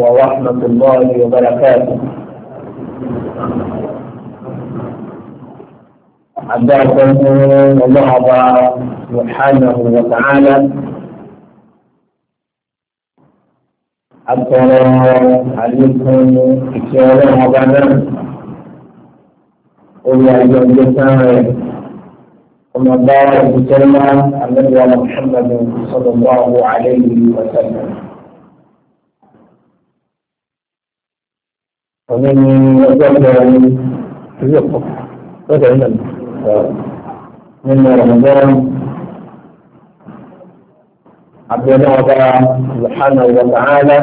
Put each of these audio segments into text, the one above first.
ورحمة الله وبركاته. أدعوكم الله سبحانه وتعالى أكثر عليكم إكرام وبنا أولي الجنة وما بارك بسلم النبي محمد صلى الله عليه وسلم. ومن من رمضان عبد الله سبحانه وتعالى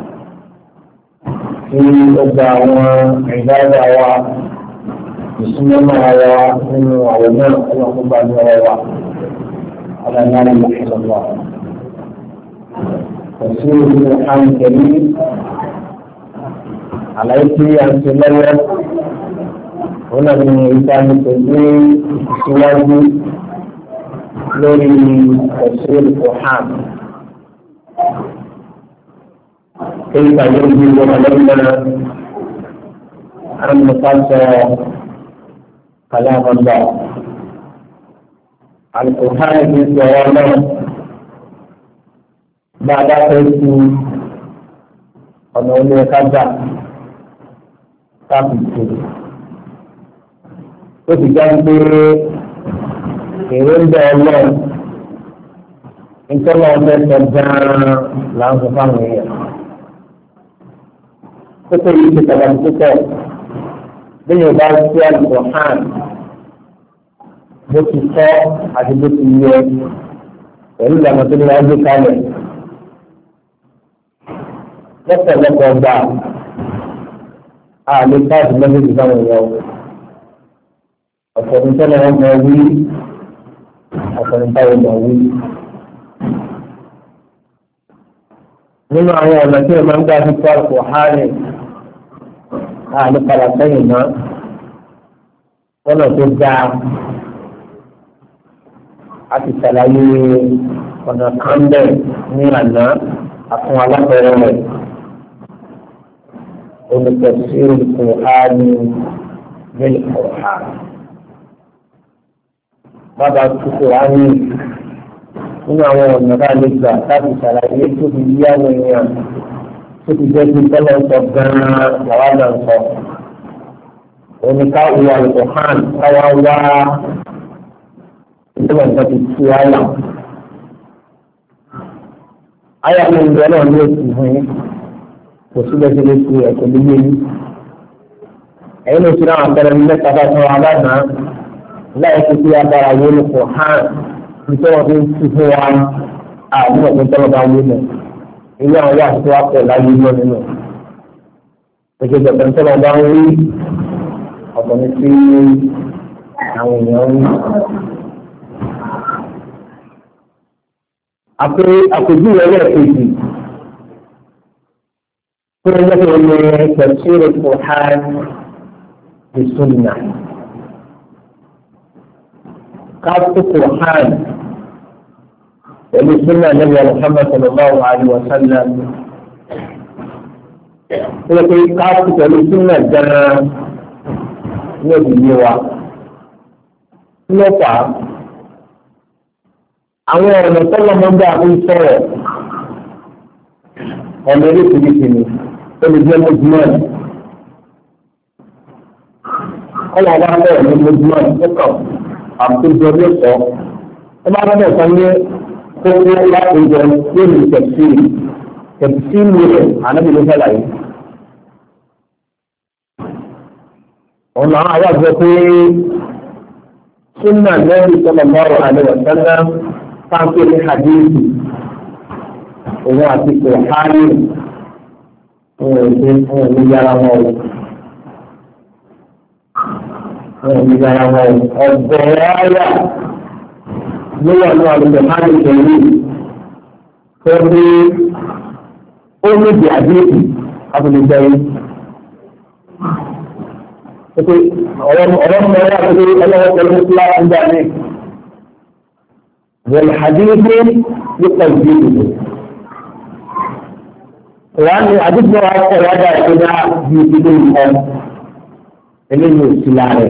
في أبدع وعبادة بسم الله ومن وعلماء اللهم بعد الله على لا إله إلا الله. رسول القرآن الكريم عليك أن تلوى هنا من إنسان التدين سواه لوري تفسير القرآن كيف يجب علينا أن نفسر كلام الله. القرآن في سواه بعد ذلك ونقول كذا كافي ó ti já pé èròǹgbà ọlọ́run nítorí ọ̀fẹ́ sọ gan-an là ń sọ fáwọn èèyàn. kókó yìí ti pàtàkì púpọ̀ bí yóò bá sí àlùkò hàn bó ti sọ àti bó ti yẹ pẹ̀lú ìlànà tó ní wàá gbé kalẹ̀. lọ́pọ̀lọpọ̀ gbà á lè káàdì lọ́dún ìdáhùn èèyàn. ọ̀pọ̀ nìkan náà wọ́n mọ̀ wí ọ̀pọ̀ nìkan wọ́n mọ̀ wí. nínú àwọn ọ̀nà tí wọ́n máa ń gbà fi kọ́ àpò hánì àní padà sẹ́yìn náà lọ́nà tó dáa a ti ṣàlàyé ọ̀nà kan bẹ́ẹ̀ ní àná àfún alápẹ̀rẹ̀ rẹ̀ olùtẹ̀síìrì Kùránì bil Qur'an. Bàbá tuntun wá ní nínú àwọn ọ̀nà bá lè gbà láti ṣàlàyé tó fi yí àwọn èèyàn tó fi jẹ́ kí tọ́lọ̀ sọ gan-an làwọn náà sọ. Òní ká wo Al-Qur'an káwá wá ìjọba nǹkan ti tú àyà. Àyà mi ń bẹ náà ní oṣù fún yín. Kò síbẹ̀ sí lè tu ẹ̀kọ́ lé yé yín. Ẹ̀yin ló ti náà àpẹẹrẹ mẹ́ta bá tọ́ wa lánàá. láì fi kí agbára wo ní kò hàn nítorí wọn fi ń tu fún wa àwọn ọ̀gbìn tọ́lọ́ bá wí nù ilé àwọn wà tó wà pọ̀ láyé lọ nínú ìjọba ọ̀gbìn tọ́lọ́ bá ń wí ọ̀gbìn tí àwọn èèyàn ń wí. àpèjúwe ẹlẹ́ẹ̀kejì fún ẹgbẹ́ tó ní tafsir al-Qur'an bis-sunnah. قرأت القرآن وبسنة النبي محمد صلى الله عليه وسلم ولكن قرأت وبسنة الجنة نبي نفع àwọn ọ̀nà tọ́lọ́ mọ́ bá ń sọ̀rọ̀ ọ̀nà oríṣiríṣi ni ó lè jẹ́ mojúmọ́ ọlọ́ọ̀bá sọ̀rọ̀ ní mojúmọ́ tó kàn àkójọ ní sọ ẹ máa bá bẹ̀rẹ̀ sọ ní kókó lákòójọ lórí tẹ̀síìlì rẹ̀ ànábìlẹ̀ sẹ́láyé. ọ̀nà àwọn àgbẹ̀ pé súnà lẹ́yìn sallallahu alaihi wasallam fáńpé ní hadithi òun àti kòhánì òun ní yàrá wọn o. ìgbàlá wọn ọ̀gọ̀rọ̀ ayà ló wà ní àlùkò hàn ìkẹyìn tó ní ó ní ìdí àdéhùn àbùnìjẹyìn. ọ̀rọ̀ mọ̀ ẹ́ àti ọlọ́wọ́ pẹ̀lú kíláàsì ń gbà ní. wọ́n àdéhùn nípa ìdíje. wọ́n ní àdúgbò ọkọ̀ wájà ìpínlẹ̀ bí ìdílé nǹkan eléyìí ò sí láàrẹ̀.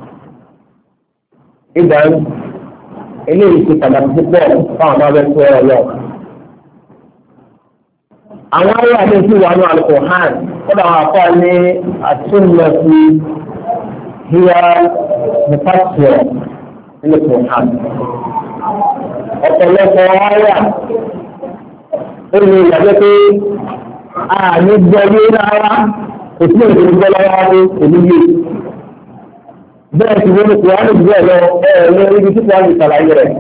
ìgbà eléyìí ti pàtàkì púpọ̀ fáwọn ọmọ abẹ́ fún ọ̀rọ̀ lọ. àwọn ayé àti ìṣú wà ní Al-Qur'an kọ́dà àwọn afọ́ ní àtúnlọ̀ sí híyá nípasẹ̀ ilé Qur'an. ọ̀pọ̀lọpọ̀ ayé ó ní ìyàgbẹ́ pé àní gbọ́ yé rárá kò sí èdè gbọ́ lọ́wọ́ ní oníyé. bẹ́ẹ̀ sì wọ́n ní Qur'an bẹ́ẹ̀ lọ ní ibi tí Qur'an ti ṣàlàyé rẹ̀.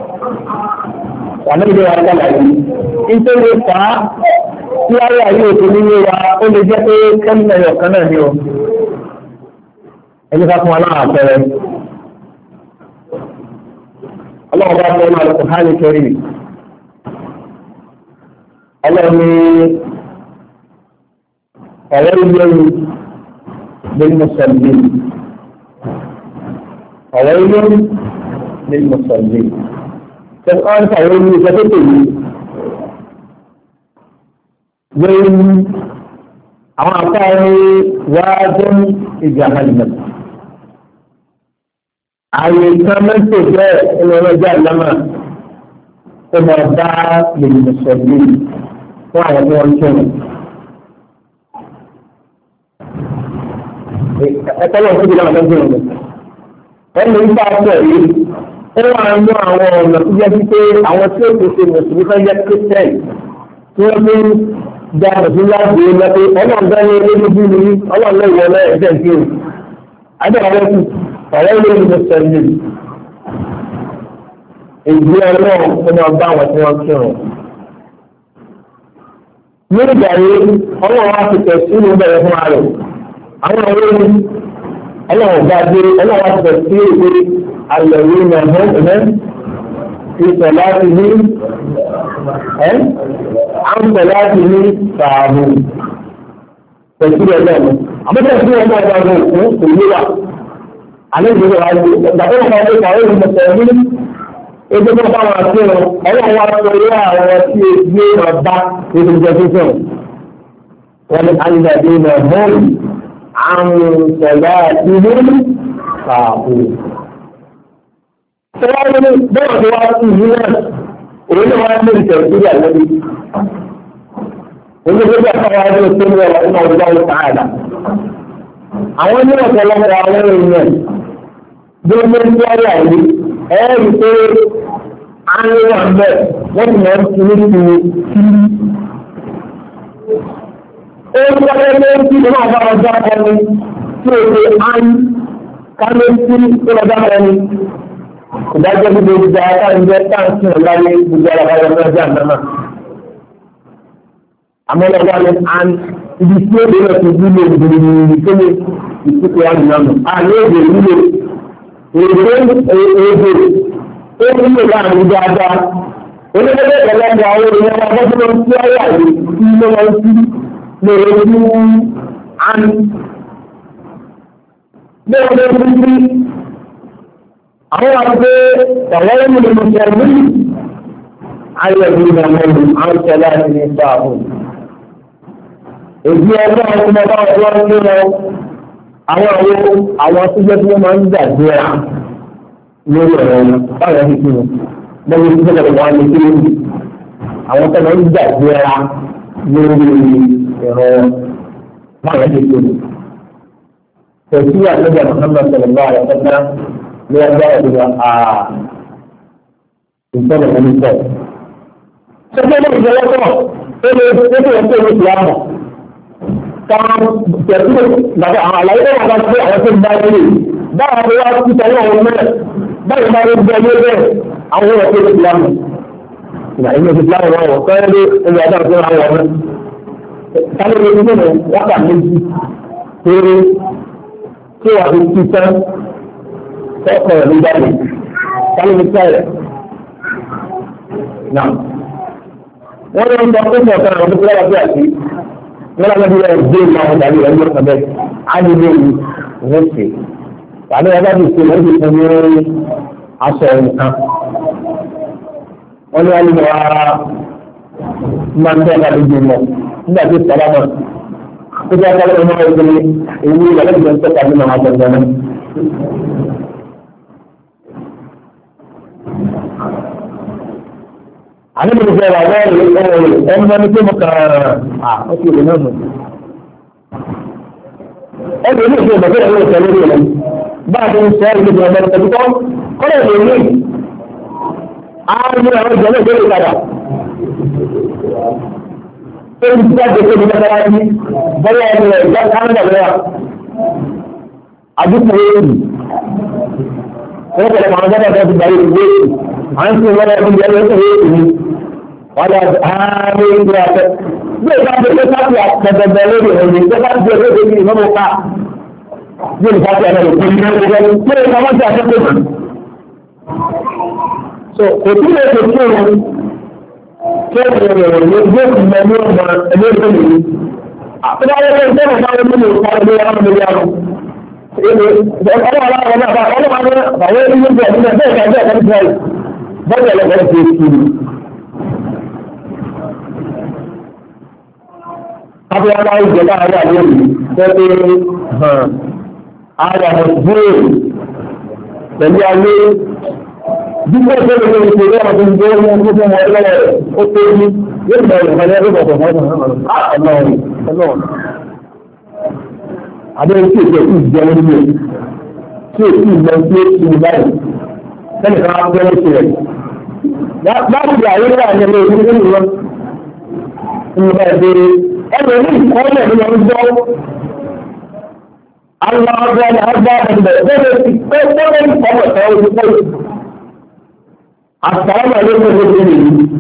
wà ní ìdíwà ṣàlàyé. nítorí fà á tí ayé ayé òkú nílé wa ó lè jẹ́ pé kẹ́mínà ẹ̀yọ̀ kan náà ni o. ẹni ká fún wa náà àpẹẹrẹ. ọlọ́run bá fẹ́ máa lọ́kùn hánì kẹrì. ọlọ́run ní ọ̀rẹ́ ìlú للمصلين فويل للمصلين الآن فويل للمصلين وين أعطاه واد جهنم أي كمن تجاه الرجال لما تمرضى للمصلين وعلى ذلك ẹ̀tọ́lọ́ tó ti láwọn ọ̀dọ́ ìrọ̀lẹ́. ẹni nípa ọ̀sẹ̀ yìí ó wà ń mú àwọn ọ̀nà tó jẹ́ sí pé àwọn tí ó pèsè mùsùlùmí fẹ́ jẹ́ kírísítẹ́nì tí wọ́n fi ń da mùsùlùmí láti ilé pé ọlọ́ọ̀dá ní ilé níbí ni ọlọ́ọ̀lẹ́ ìwọ náà ẹ̀jẹ̀ ń kí o. adéwàlẹ́ kù ọ̀rẹ́ ilé ìlú sẹ́yìn èyí ọlọ́run tó máa bá àwọn tí wọ́n kírun. ní ìgbà yìí ọlọ́run á ti tẹ̀sí ìlú bẹ̀rẹ̀ fún ààrẹ àwọn ọ̀rẹ́ ní ọlọ́run bá dé ọlọ́run àti sí èdè àyẹ̀wò ìrìnàmọ́ ẹ̀mẹ́ ìsọ̀ láti ní àǹsọ̀ láti ní sàárù pẹ̀sí ẹ̀lẹ́nu àbúkẹ́ sí ọmọ ọmọ ọmọ òkú òye wà àlejò wa ní ìgbàgbọ́ ọmọ ọmọ ìpàwọ́ ìmọ̀sẹ̀ ní ebi tó bá wọn sí wọn ọlọ́run wa sọ ilé àwọn tí èdè ọba ètò ìjọsìn wọn ni àyẹ̀dẹ̀ ìmọ̀ àwọn صلاتهم ساهون. سواء بين دواسي هنا وين ما من تفسير النبي. وين يرجع فوائد السنة رحمه الله تعالى. àwọn ní ọ̀pọ̀lọpọ̀ àwọn èèyàn bí ó mú sí ọ̀rọ̀ àìrí ẹ̀rí pé àárín wà ń bẹ̀ wọ́n ti mọ̀ sí ní ti ó ń wáyé lórí tí wọ́n bá ọjọ́ ẹni tí ó ṣe án kálé sí tó lọ́jọ́ ẹni ìdájọ́ gbogbo ìjà táǹjẹ́ táǹkì ọ̀láyé gbogbo alábáyọ lọ́jọ́ àdámà àmọ́lọ́gbà ní án ibi tí ó lè ti wúlò ìgbìmọ̀ ìkéde ìsìnkú wa nìyà nù àní èdè wúlò èdè ó wúlò láàrin dáadáa onígbẹ́gbẹ́ ìpẹ̀lẹ́gbẹ̀ àwọn ènìyàn wọn bọ́ tó ń tí ọ̀rọ̀ àyè tí ló wọ́n sí lórí án bẹ́ẹ̀ ló ń rí àwọn àgbẹ̀ tàwọn ènìyàn mùsùlùmí ayẹ̀bí ìgbàmọ̀lù àwọn ìṣẹ̀lẹ̀ àti ní sáàbù èdè ọjọ́ ọkùnrin ọba ọjọ́ ń lé wọn àwọn tó jẹ́ tí wọ́n máa ń gbàgbé ra lórí ọ̀rọ̀ báyọ̀ ní kí ni lọ́wọ́ tí wọ́n wà ní kí ni àwọn tó máa ń gbàgbé ra lórí ẹ̀rọ báyọ̀ ní kí ni. Tẹ̀sí àtẹ́jà Muhammad sallallahu alaihi wa sallam ní ọjọ́ ìdíwà ìṣẹ̀lẹ̀ ẹni sọ. Ṣé kí ló ń jẹ́ lọ́tọ̀? Ó lè ṣe é tó ń ìsìlámù. Káwọn tẹ̀sí bàbá àwọn àlàyé tó wà bá ṣe àwọn tó ń bá yé báwọn tó wá sí tẹ̀lé àwọn mẹ́rẹ̀ báyìí bá ń bẹ ní bẹ́ẹ̀ àwọn ọ̀rọ̀ tó ń ìsìlámù. Ìgbà ìlú ìsìlámù wọn wọ̀ sọ́yẹ́ lé ẹgbẹ́ ọjọ́ tó ń ra wọn. Sáré ní ìlú náà wákà méjì péré tí wàá fi kí tán ọkọ̀ rẹ̀ ní jáde. Sáré ní sáré. Náà wọ́n ní ọjọ́ tó ń bọ̀ sọ́nà ọdún tó lọ́wọ́ sí àti wọ́n lọ́wọ́ bí wọ́n gbé ìmọ̀ àwọn ìdàgbé rẹ̀ ní ọ̀sán bẹ́ẹ̀ á ní ilé yìí wọ́n ṣe. Tàbí ọba ti ṣe wọ́n ti fún ní aṣọ nǹkan. Wọ́n ní wọ́n ní wọ́n máa ń tẹ́ ọ̀gá lójú mọ́. nígbà tí sálámà tó bá sálámà máa ń gbé ewu ìyàlẹ́gbẹ̀ẹ́ tó tàbí náà àtọ̀gbẹ̀ náà. àní mo fẹ́ wà wọ́ọ̀rì ẹni ní tó mọ̀ kàn án ó ti rè náà mọ̀. ẹni ní ìṣe ìgbàgbé ẹ̀rọ ìṣẹ́ lórí rẹ̀ bá a ti ń sọ ìlú ìjọba ẹ̀rọ ìṣẹ́ tó kọ́lẹ̀ lè ní àwọn àwọn ìjọba ìjọba ìpadà. Ebi tí a jẹ pé nígbà tára ní bọ́lá ẹni rẹ̀ ìjà Canada lọ́wọ́ àdúgbò èyí. Wọ́n tẹ̀lé àwọn ọjọ́ tó ti gbà yìí ìwé èyí. À ń sìn wọ́n ẹbí jẹ́ lọ́sẹ̀ èyí ni. Wọ́n yà áárí ìgbà àtẹ. Bí ìgbà tó ṣe káfí àtẹ̀bẹ̀bẹ̀ lórí ẹ̀yìn tó bá jẹ́ lórí ẹ̀yìn ìmọ̀ ká. Bí ìgbà tó yẹ kó ní ẹgbẹ́ ní pé ìgbà wọ́n ti àtẹ̀kọ́. So kò tí lè ṣe kí òun kí ẹ̀rọ yóò fi mọ ní ọmọ ẹgbẹ́ ìgbẹ́ yìí. Àtúbọ̀ ayẹyẹ ìjọba ìjọba ìjọba ìjọba ìjọba ìjọba ìjọba ìjọba ọlọ́wọ́ aláwọ̀ náà bá ọlọ́wọ́ àwọn ilé ìjọba ìjọba bẹ́ẹ̀ ká bẹ́ẹ̀ ká bẹ́ẹ̀ bọ́ọ̀lù ẹlẹ́gbẹ̀ẹ́ ti kú ni. Abúlé aláwọ̀ ìjọba àwọn àlejò tẹ́lẹ̀ àwọn ìdúró pẹ̀lú ayé dípò tó lè lè ṣe lọ́wọ́ tó ń gbé wọn tó fún wọn lọ́wọ́ ó tó ní yóò bẹ̀rẹ̀ ìfọ̀lẹ́ ẹgbẹ́ bọ̀bọ̀ ọlọ́run. Adéyẹ tí èdè tí ìjẹun ní ẹ̀ tí èdè tí ìjẹun tí ó ti ní báyìí sẹ́ni kan á fẹ́ ṣe rẹ̀. Láti àyè wà ní ẹgbẹ́ ìlú nínú wọn nínú bá ẹgbẹ́ ẹgbẹ́ ní ìkọ́lẹ̀ nínú ọdún gbọ́. Àwọn ọgbẹ́ ni a gbá ẹgbẹ́ bẹ́ẹ̀ ti pẹ́ pẹ́ ní ọmọ ìtàn ojú pẹ́. Àtàwọn àlejò ló ti rí i.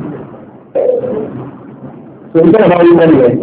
Sọ̀rọ̀ ìjọba yìí wọ́n lẹ̀.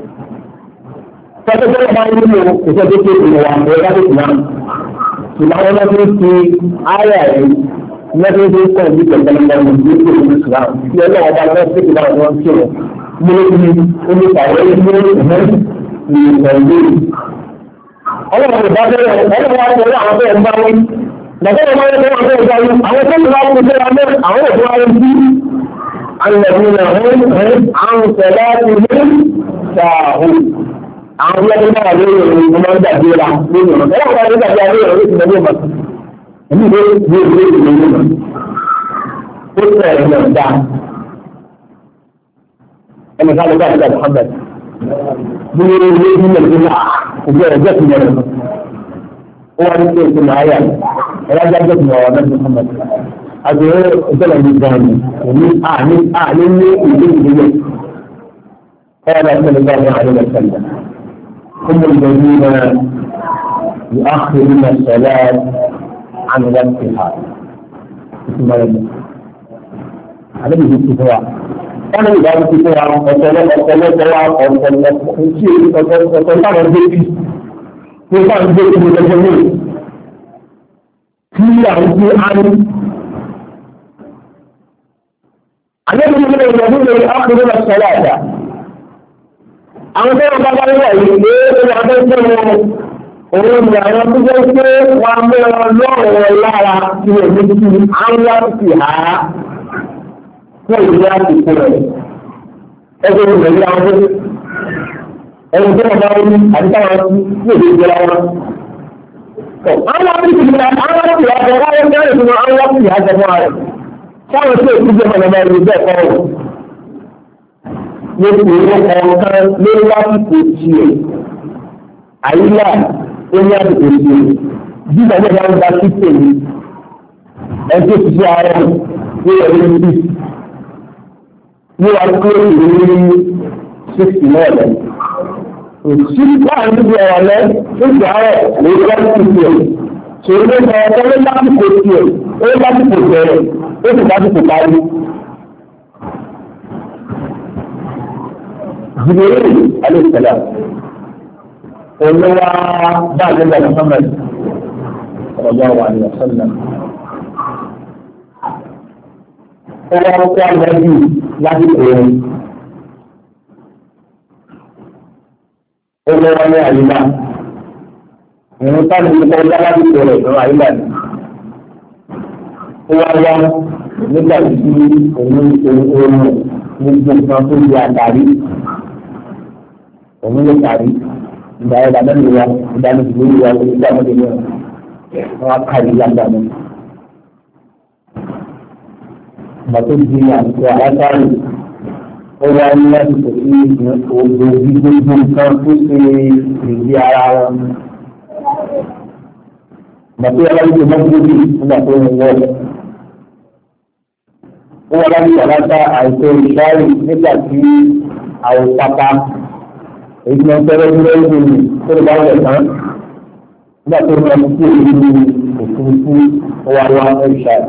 Tọ́jọ́ máa ń nílò ìṣẹ́ tó kéde ìwà ẹ̀rọ láti náà. Ìlànà wọn fi fi ayà rẹ̀ lọ́dún tó kọ̀ ní ìjọba ní ìlú ìṣúra. Bí ọlọ́wọ́ bá lọ sí ìlànà wọn kí wọn. Mo ní oníkàwé ní ìgbà ìlú. Ọlọ́wọ́ kò bá bẹ̀rẹ̀ ọlọ́wọ́ wá wọlé àwọn bẹ́ẹ̀ ń bá wí. Nàìjíríà máa ń bẹ̀rẹ̀ àwọn bẹ́ẹ̀ ń bá wí. Àwọn tó ń bá wọn ṣe ra mẹ́ àwọn òkú wa ń bí. Àlùmọ̀ọ́nà àwọn sẹ̀lá ti ní ṣàhù. Àwọn ọlọ́dún náà lórí ìrìn ìgbìmọ̀ máa ń dàbí ra lórí ọ̀nà. Ẹ̀rọ kan ní dàbí abẹ́ ìrìn ìgbìmọ̀ ló mọ̀. Èmi ló ní ìlú ìgbìmọ̀ ló mọ̀. Ó sọ ẹ̀rọ náà dá. Ẹnì kan ló bá ti dà Muhammad. Bí wọ́n ní ilé ìgbìmọ̀ ló mọ̀ òbí ẹ̀rọ jẹ́ ìgbìmọ̀ ló mọ̀. Ó wá ní pé ìgbìmọ̀ ayà ẹ̀rọ ajá jẹ́ ìgbìmọ̀ ọ̀rọ̀ náà Muhammad. Àgbẹ̀rẹ̀ ìjọba ní gan-an ní àní ní ìlú ìgbìmọ̀. قال صلى الله عليه وسلم هم الذين يؤخرون الصلاة عن وقتها. هذا من الاتفاق. أنا إذا الاتفاق وصلت وصلت البيت وصلت البيت من الجميع في عن الذين الذين يؤخرون الصلاة àwọn tó ń bá bá wà yìí pé ó wà tó ń tẹ́ wọn òun ni àwọn tó jẹ́ pé wọ́n á mú wọn lọ́rùn lára tí wọ́n ní kí àwọn wá sí ha fún ìlú àsìkò rẹ̀ ẹgbẹ́ ìlú ìlú àwọn tó ẹni tó ń bá wọn ní àti táwọn ní èdè ìjọba wọn. àwọn wá sí ìlú àwọn wá sí àjọ wọn ń bẹ̀rẹ̀ fún àwọn wá sí àjọ wọn rẹ̀ sáwọn tó èkú jẹ́ mọ̀nàmọ́ ìlú bẹ́ẹ̀ kọ́ wọn. Ní ìwé ọ̀kan ló lásìkò tiẹ̀. Àyílà ó ní àsìkò tiẹ̀. Bí ìgbàgbọ́ ìyá ń bá sí tèmi, ẹjọ́ ti ṣe ara ní ẹ̀rí ní bí. Ní wàá kó ìrírí 60 náà lọ. Òsì láàrin níbi ọ̀rọ̀ lẹ́ ó sì àárẹ̀ lórí lásìkò tiẹ̀. Ṣèlú ló sọ ọ̀kan ló lásìkò tiẹ̀, ó lásìkò bẹ̀rẹ̀, ó sì lásìkò parí. Jibril alayhi salam olùwà bàjẹ́ Muhammad sallallahu alayhi wa sallam ó wá kó àgbàdì láti òun olùwà ní àyíká ìrún táwọn ìgbà ọjà láti òun ìrún àyíká ni ó wá wá nígbà tí òun gbogbo nǹkan tó di àtàrí. òun ló kárí ìgbà ẹ̀dá mẹ́rin wa ìdánilójú wa ìgbà mẹ́rin wa wọ́n á kárí lágbàá bàtò di àtúntò àlágbárí ó wá ní láti kò sí ògbó gbígbógbó nǹkan tó ṣe ìdí ara wọn. Bàtò yàrá ìdí mọ́gbógbó nígbà tó ń wọ́. Ó wá láti àlágbá àìsàn ìṣáàrì nígbà tí àwọn pápá èyí tí wọ́n tẹ́lẹ̀ ní lẹ́yìn tó lè bá wẹ̀ tán. Nígbà tó ń lọ sí ìlú òfurufú ó wá wá ìṣáàrì.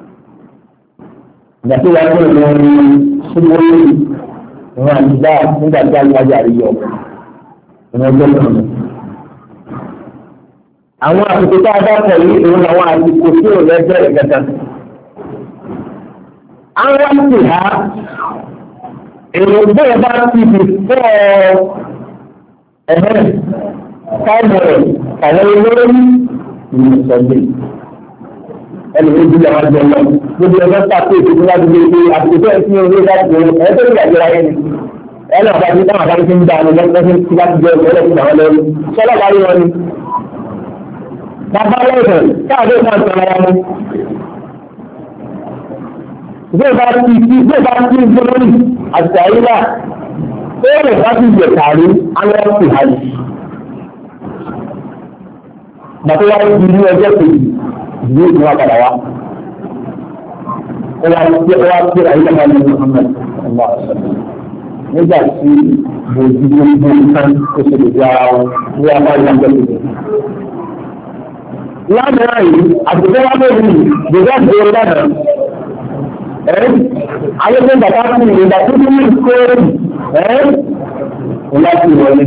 Ìgbàtí wàá tó lọ rí ṣubúrú ìwọ̀n àdìgbà nígbà tí alájà rí yọ ìwọ̀n ọjọ́ kan lọ. Àwọn àsìkò tá a bá pọ̀ yìí ìwọ̀n àwọn àsìkò tí ò lẹ́jọ́ ìgbẹ́ta. Àwọn sì há èrò bẹ́ẹ̀ bá ti fi fọ́ ẹ̀hẹ́ káàmù rẹ̀ àwọn olórí ìlú sọ̀gbìn. Ẹni tó di àwọn àjọ lọ gbogbo ẹgbẹ́ pàtó ìdíje láti gbé pé àtúntò ẹ̀ fún orí láti gbé ẹ̀ tó ní àjọra yẹn ni ẹni àbájú táwọn àbájú ti ń dá àwọn ọlọ́pàá tí láti jẹ ọ̀rẹ́ fún àwọn lẹ́rú sọ́lá parí wọn ni. Bàbá lẹ́sẹ̀ káàdé máa tẹ̀lé wọn ni. Ìgbé bá ti gbólórí àti àyíká ó lè bá ti jẹ kárí àwọn ti hàjì. Bàtà wá ti ní ọjọ́ kejì ìdílé ìwà padà wá. Ó wá pé àyíká máa ní Muhammad Allah ṣẹlẹ̀. Nígbà tí bòjú gbogbo nǹkan ó ṣe lè di ara wọn ní apá ìyàgbẹ́ tuntun. Lánàá yìí, àtúntò wá lórí ìgbésẹ̀ àti ìwé lánàá. Ayélujára bàtà fún ìgbà tó ní ìkórè láti wọlé.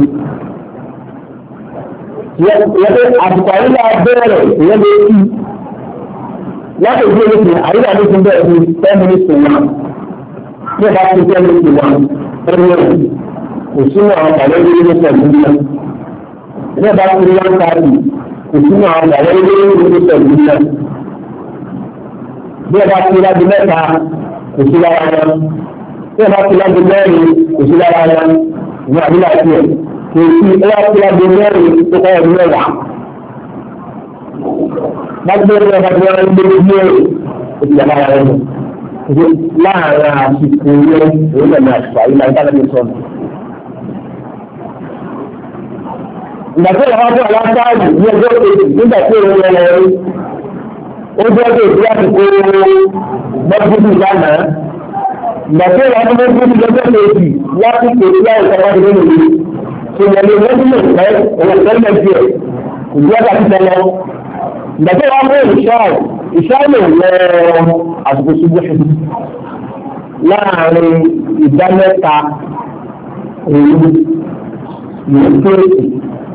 Ìyẹ́pẹ́ àtùkọ̀ àyíká bẹ̀rẹ̀ ìyẹn lè fi láti ìdí olóṣèlú àyíká ló ti bẹ̀rẹ̀ ní 10 minutes to 1. Bí ẹ bá ti 10 minutes to 1, kò sínú àwọn àlẹ́ ilé ní pẹ̀lú náà. Bí ẹ bá ti rí 130, kò sínú àwọn àlẹ́ ilé ní pẹ̀lú náà. Bí ẹ bá ti rí láti mẹ́ta, kò sí lára wọn. Bí ẹ bá ti rí láti mẹ́rin, kò sí lára wọn. Ìwé àdúrà tiẹ̀. Kò sí ẹwà tí a di mẹ́rin tó kọ́ ọdún mẹ́wàá. Lágbèrè ọba tí wọ́n ń gbé ní ẹ̀rọ ìjọba rẹ̀ nù. Láàárín àsìkò yẹn, òun náà ní àṣà ìlà ìtàlẹ́bí sọ̀nù. Ìgbà tí ìyàwó fún aláṣáàjì ní ọjọ́ kejì nígbà tí òun yẹn lọ rí. Ó jẹ́ pé ìdí àsìkò gbọ́dúdú lánàá. Ìgbà tí ìyàwó fún gbọ́dúdú lọ́jọ́ kejì lásìkò ìyá ìtàlẹ́bí nínú ìlú. Ìyẹ̀lẹ̀ lọ́dún ìfẹ́ òwòsẹ́lẹ̀ díẹ̀ ìjọba ti tẹ̀lé. Ìgbàgbé wa mú ìṣáàlè wọ àsìkò ṣubú láàrin ìdá mẹ́ta òru ìrìnkèrèsì.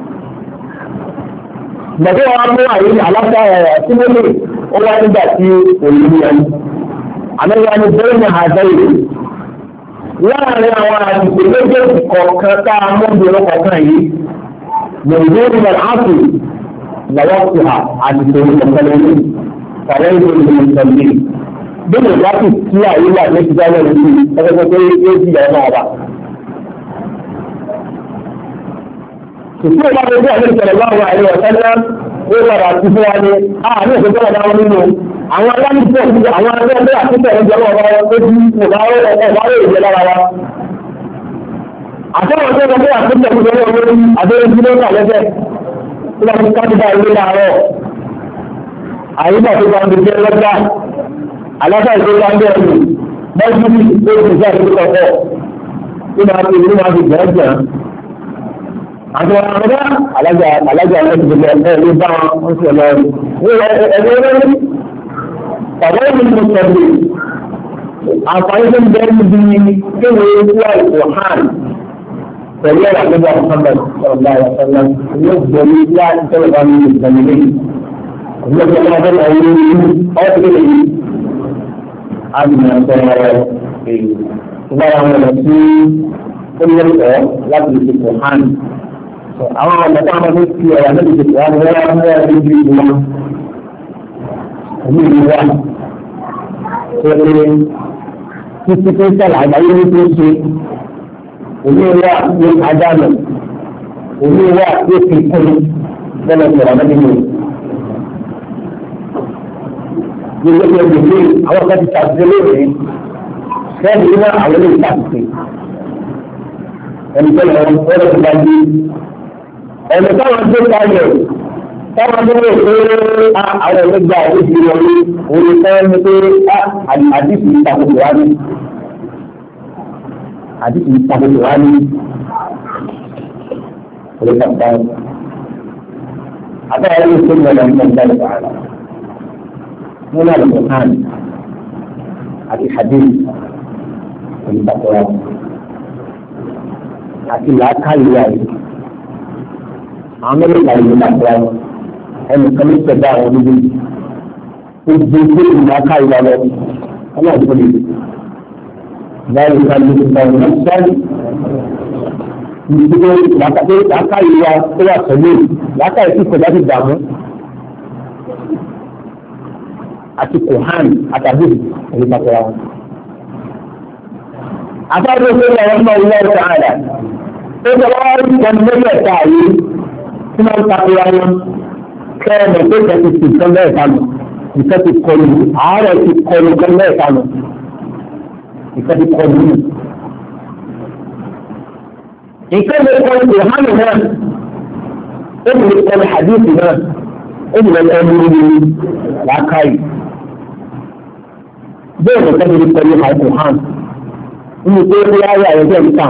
Ìgbàgbé wa mú àyè aláṣà sílẹ̀ ó wá nígbà tí òru yẹn. Àmẹ́wà ni bẹ́ẹ̀ ni àdáyé. Láàrin àwọn àdìgbò méjèèjì kọ̀ọ̀kan tá a mú ìdúró kọ̀ọ̀kan yìí, Nàìjíríà ní àpò lọ́wọ́ sí ha àdìgbò kọ̀ọ̀kan lórí kàrẹ́ ìlú ìsọ̀lẹ̀. Bí mo bá sì kí àyíwá ní ti dáwọ́ ìlú ẹgbẹ́ pé ó ti yẹ náà wà. Kìsí ìwà gbogbo àti ìṣẹ̀lẹ̀ láwọn àìlú ọ̀sẹ́lẹ̀ ó padà sí fún wa ní àárín òṣèlú ọ̀dà wọn nínú àwọn aláǹdíṣẹ́ àwọn ẹgbẹ́ àtúntẹ̀ ìjọba ọba ojú ọ̀bárò ìjẹ lára wa. Àtẹ́wọ̀n tó gbogbo àtúntẹ̀ ìjọba olórí àbẹ́rẹ́ tí ó kà lẹ́sẹ̀ tí wọ́n ti kájíkà ilé láàárọ̀. Àyíká tó bá ń di jẹ́ lọ́gbà, aláṣà ìjọba ń bẹ̀rù, bọ́ọ̀dù ní ìgbésẹ̀ ìjọba ọ̀pọ̀ tí máa fi ìlú máa fi jẹ́ àwọn ọmọdé alájà ẹ̀sìn ẹ̀ ló bá wọn sí ọ̀nà ẹ̀rọ ẹ̀rọ ọ̀rọ̀ ìlú mùsùlùmí àǹfààní tó ń bẹ níbi kéwòn ìwà ìwòhán pẹ̀lú ẹ̀rọ àgbẹ̀bọ̀ Muhammad sallallahu alaihi wasallam yóò gbẹ̀mí ìyá ìtọ́lọ̀ bá mi ìgbẹ̀mí lẹ́yìn ìyóò gbẹ̀mí ọdún ọ̀rọ̀ ìlú ọ̀sẹ̀ yìí àdìmọ̀ ọ̀sẹ̀ èyí ìgbà wọn lọ sí olùyẹ̀kọ́ láti ìṣèkò hàn. Àwọn ọmọ tí wọ́n máa ń fi ọ̀rọ̀ níbi ìdìbò wọn wọ́n wá mú ọ̀rọ̀ níbi ìdìbò wọn. Èmi ìlú wa ṣe títí tó ń sẹ̀lẹ̀ àgbáyé ní tó ṣe. Èmi ìlú wa ní àdánù òní wà tó fi kún lọ́nà ìṣẹ̀lẹ̀ nínú ìlú ìgbésẹ̀ àwọn kan ti ṣàtúnṣe lónìí fẹ́ẹ̀ni iná àwọn ilé ìṣàtúnṣe ẹni tó lọ wọ́n ti dájú ẹni táwọn tó kalẹ̀ táwọn tó lè pé àwọn ẹlẹgbẹ́ àwọn ìdí wọlé òní fẹ́ẹ́ ní pé àdìsí ìṣàkóso wá ní àdìsí ìṣàkóso wá ní olùkàtà àbáyé ló ṣe ń lọ nípa ìdájọ́ ààrẹ nínú àlùkò hàn àti hadith olùkàtà àti làákàyè àyè àwọn mẹ́rin àyè olùkàtà ẹnì kan ló ṣẹ̀dá àwọn oníbí gbogbo ìgbé làákàyè wà lọ ọlọ́run tó lè báyìí ká ló ti bá wọn lọ sáré ìdílé làákàyè wa tó wà pẹ̀lú làákàyè tí kò dájú dààmú àti kòhán àtàbí ẹ̀rí pàtàkì wọn. Àtàbí òṣèlú àwọn ọmọ ìlú ọ̀rọ̀ àdá tó jọba wá rí ìtàn lórí ẹ̀ka àyè tí wọ́n ń pàtàkì wọn kẹ́ẹ̀mọ̀ tó kẹ́ẹ̀tì sí nǹkan bẹ́ẹ̀ kánú ìkẹ́ ti kọlu àárẹ̀ ti kọlu nǹkan bẹ́ẹ̀ kánú ìkẹ́ ti kọlu nù. Ìkẹ́ lè kọlu kòhán náà ó lè kọlu hadith náà ó lè kọlu làákàyè. Bẹ́ẹ̀ ni kẹ́kẹ́ ní pẹ̀lú àìkúhán nínú pé ó yára ẹ̀jẹ̀ níta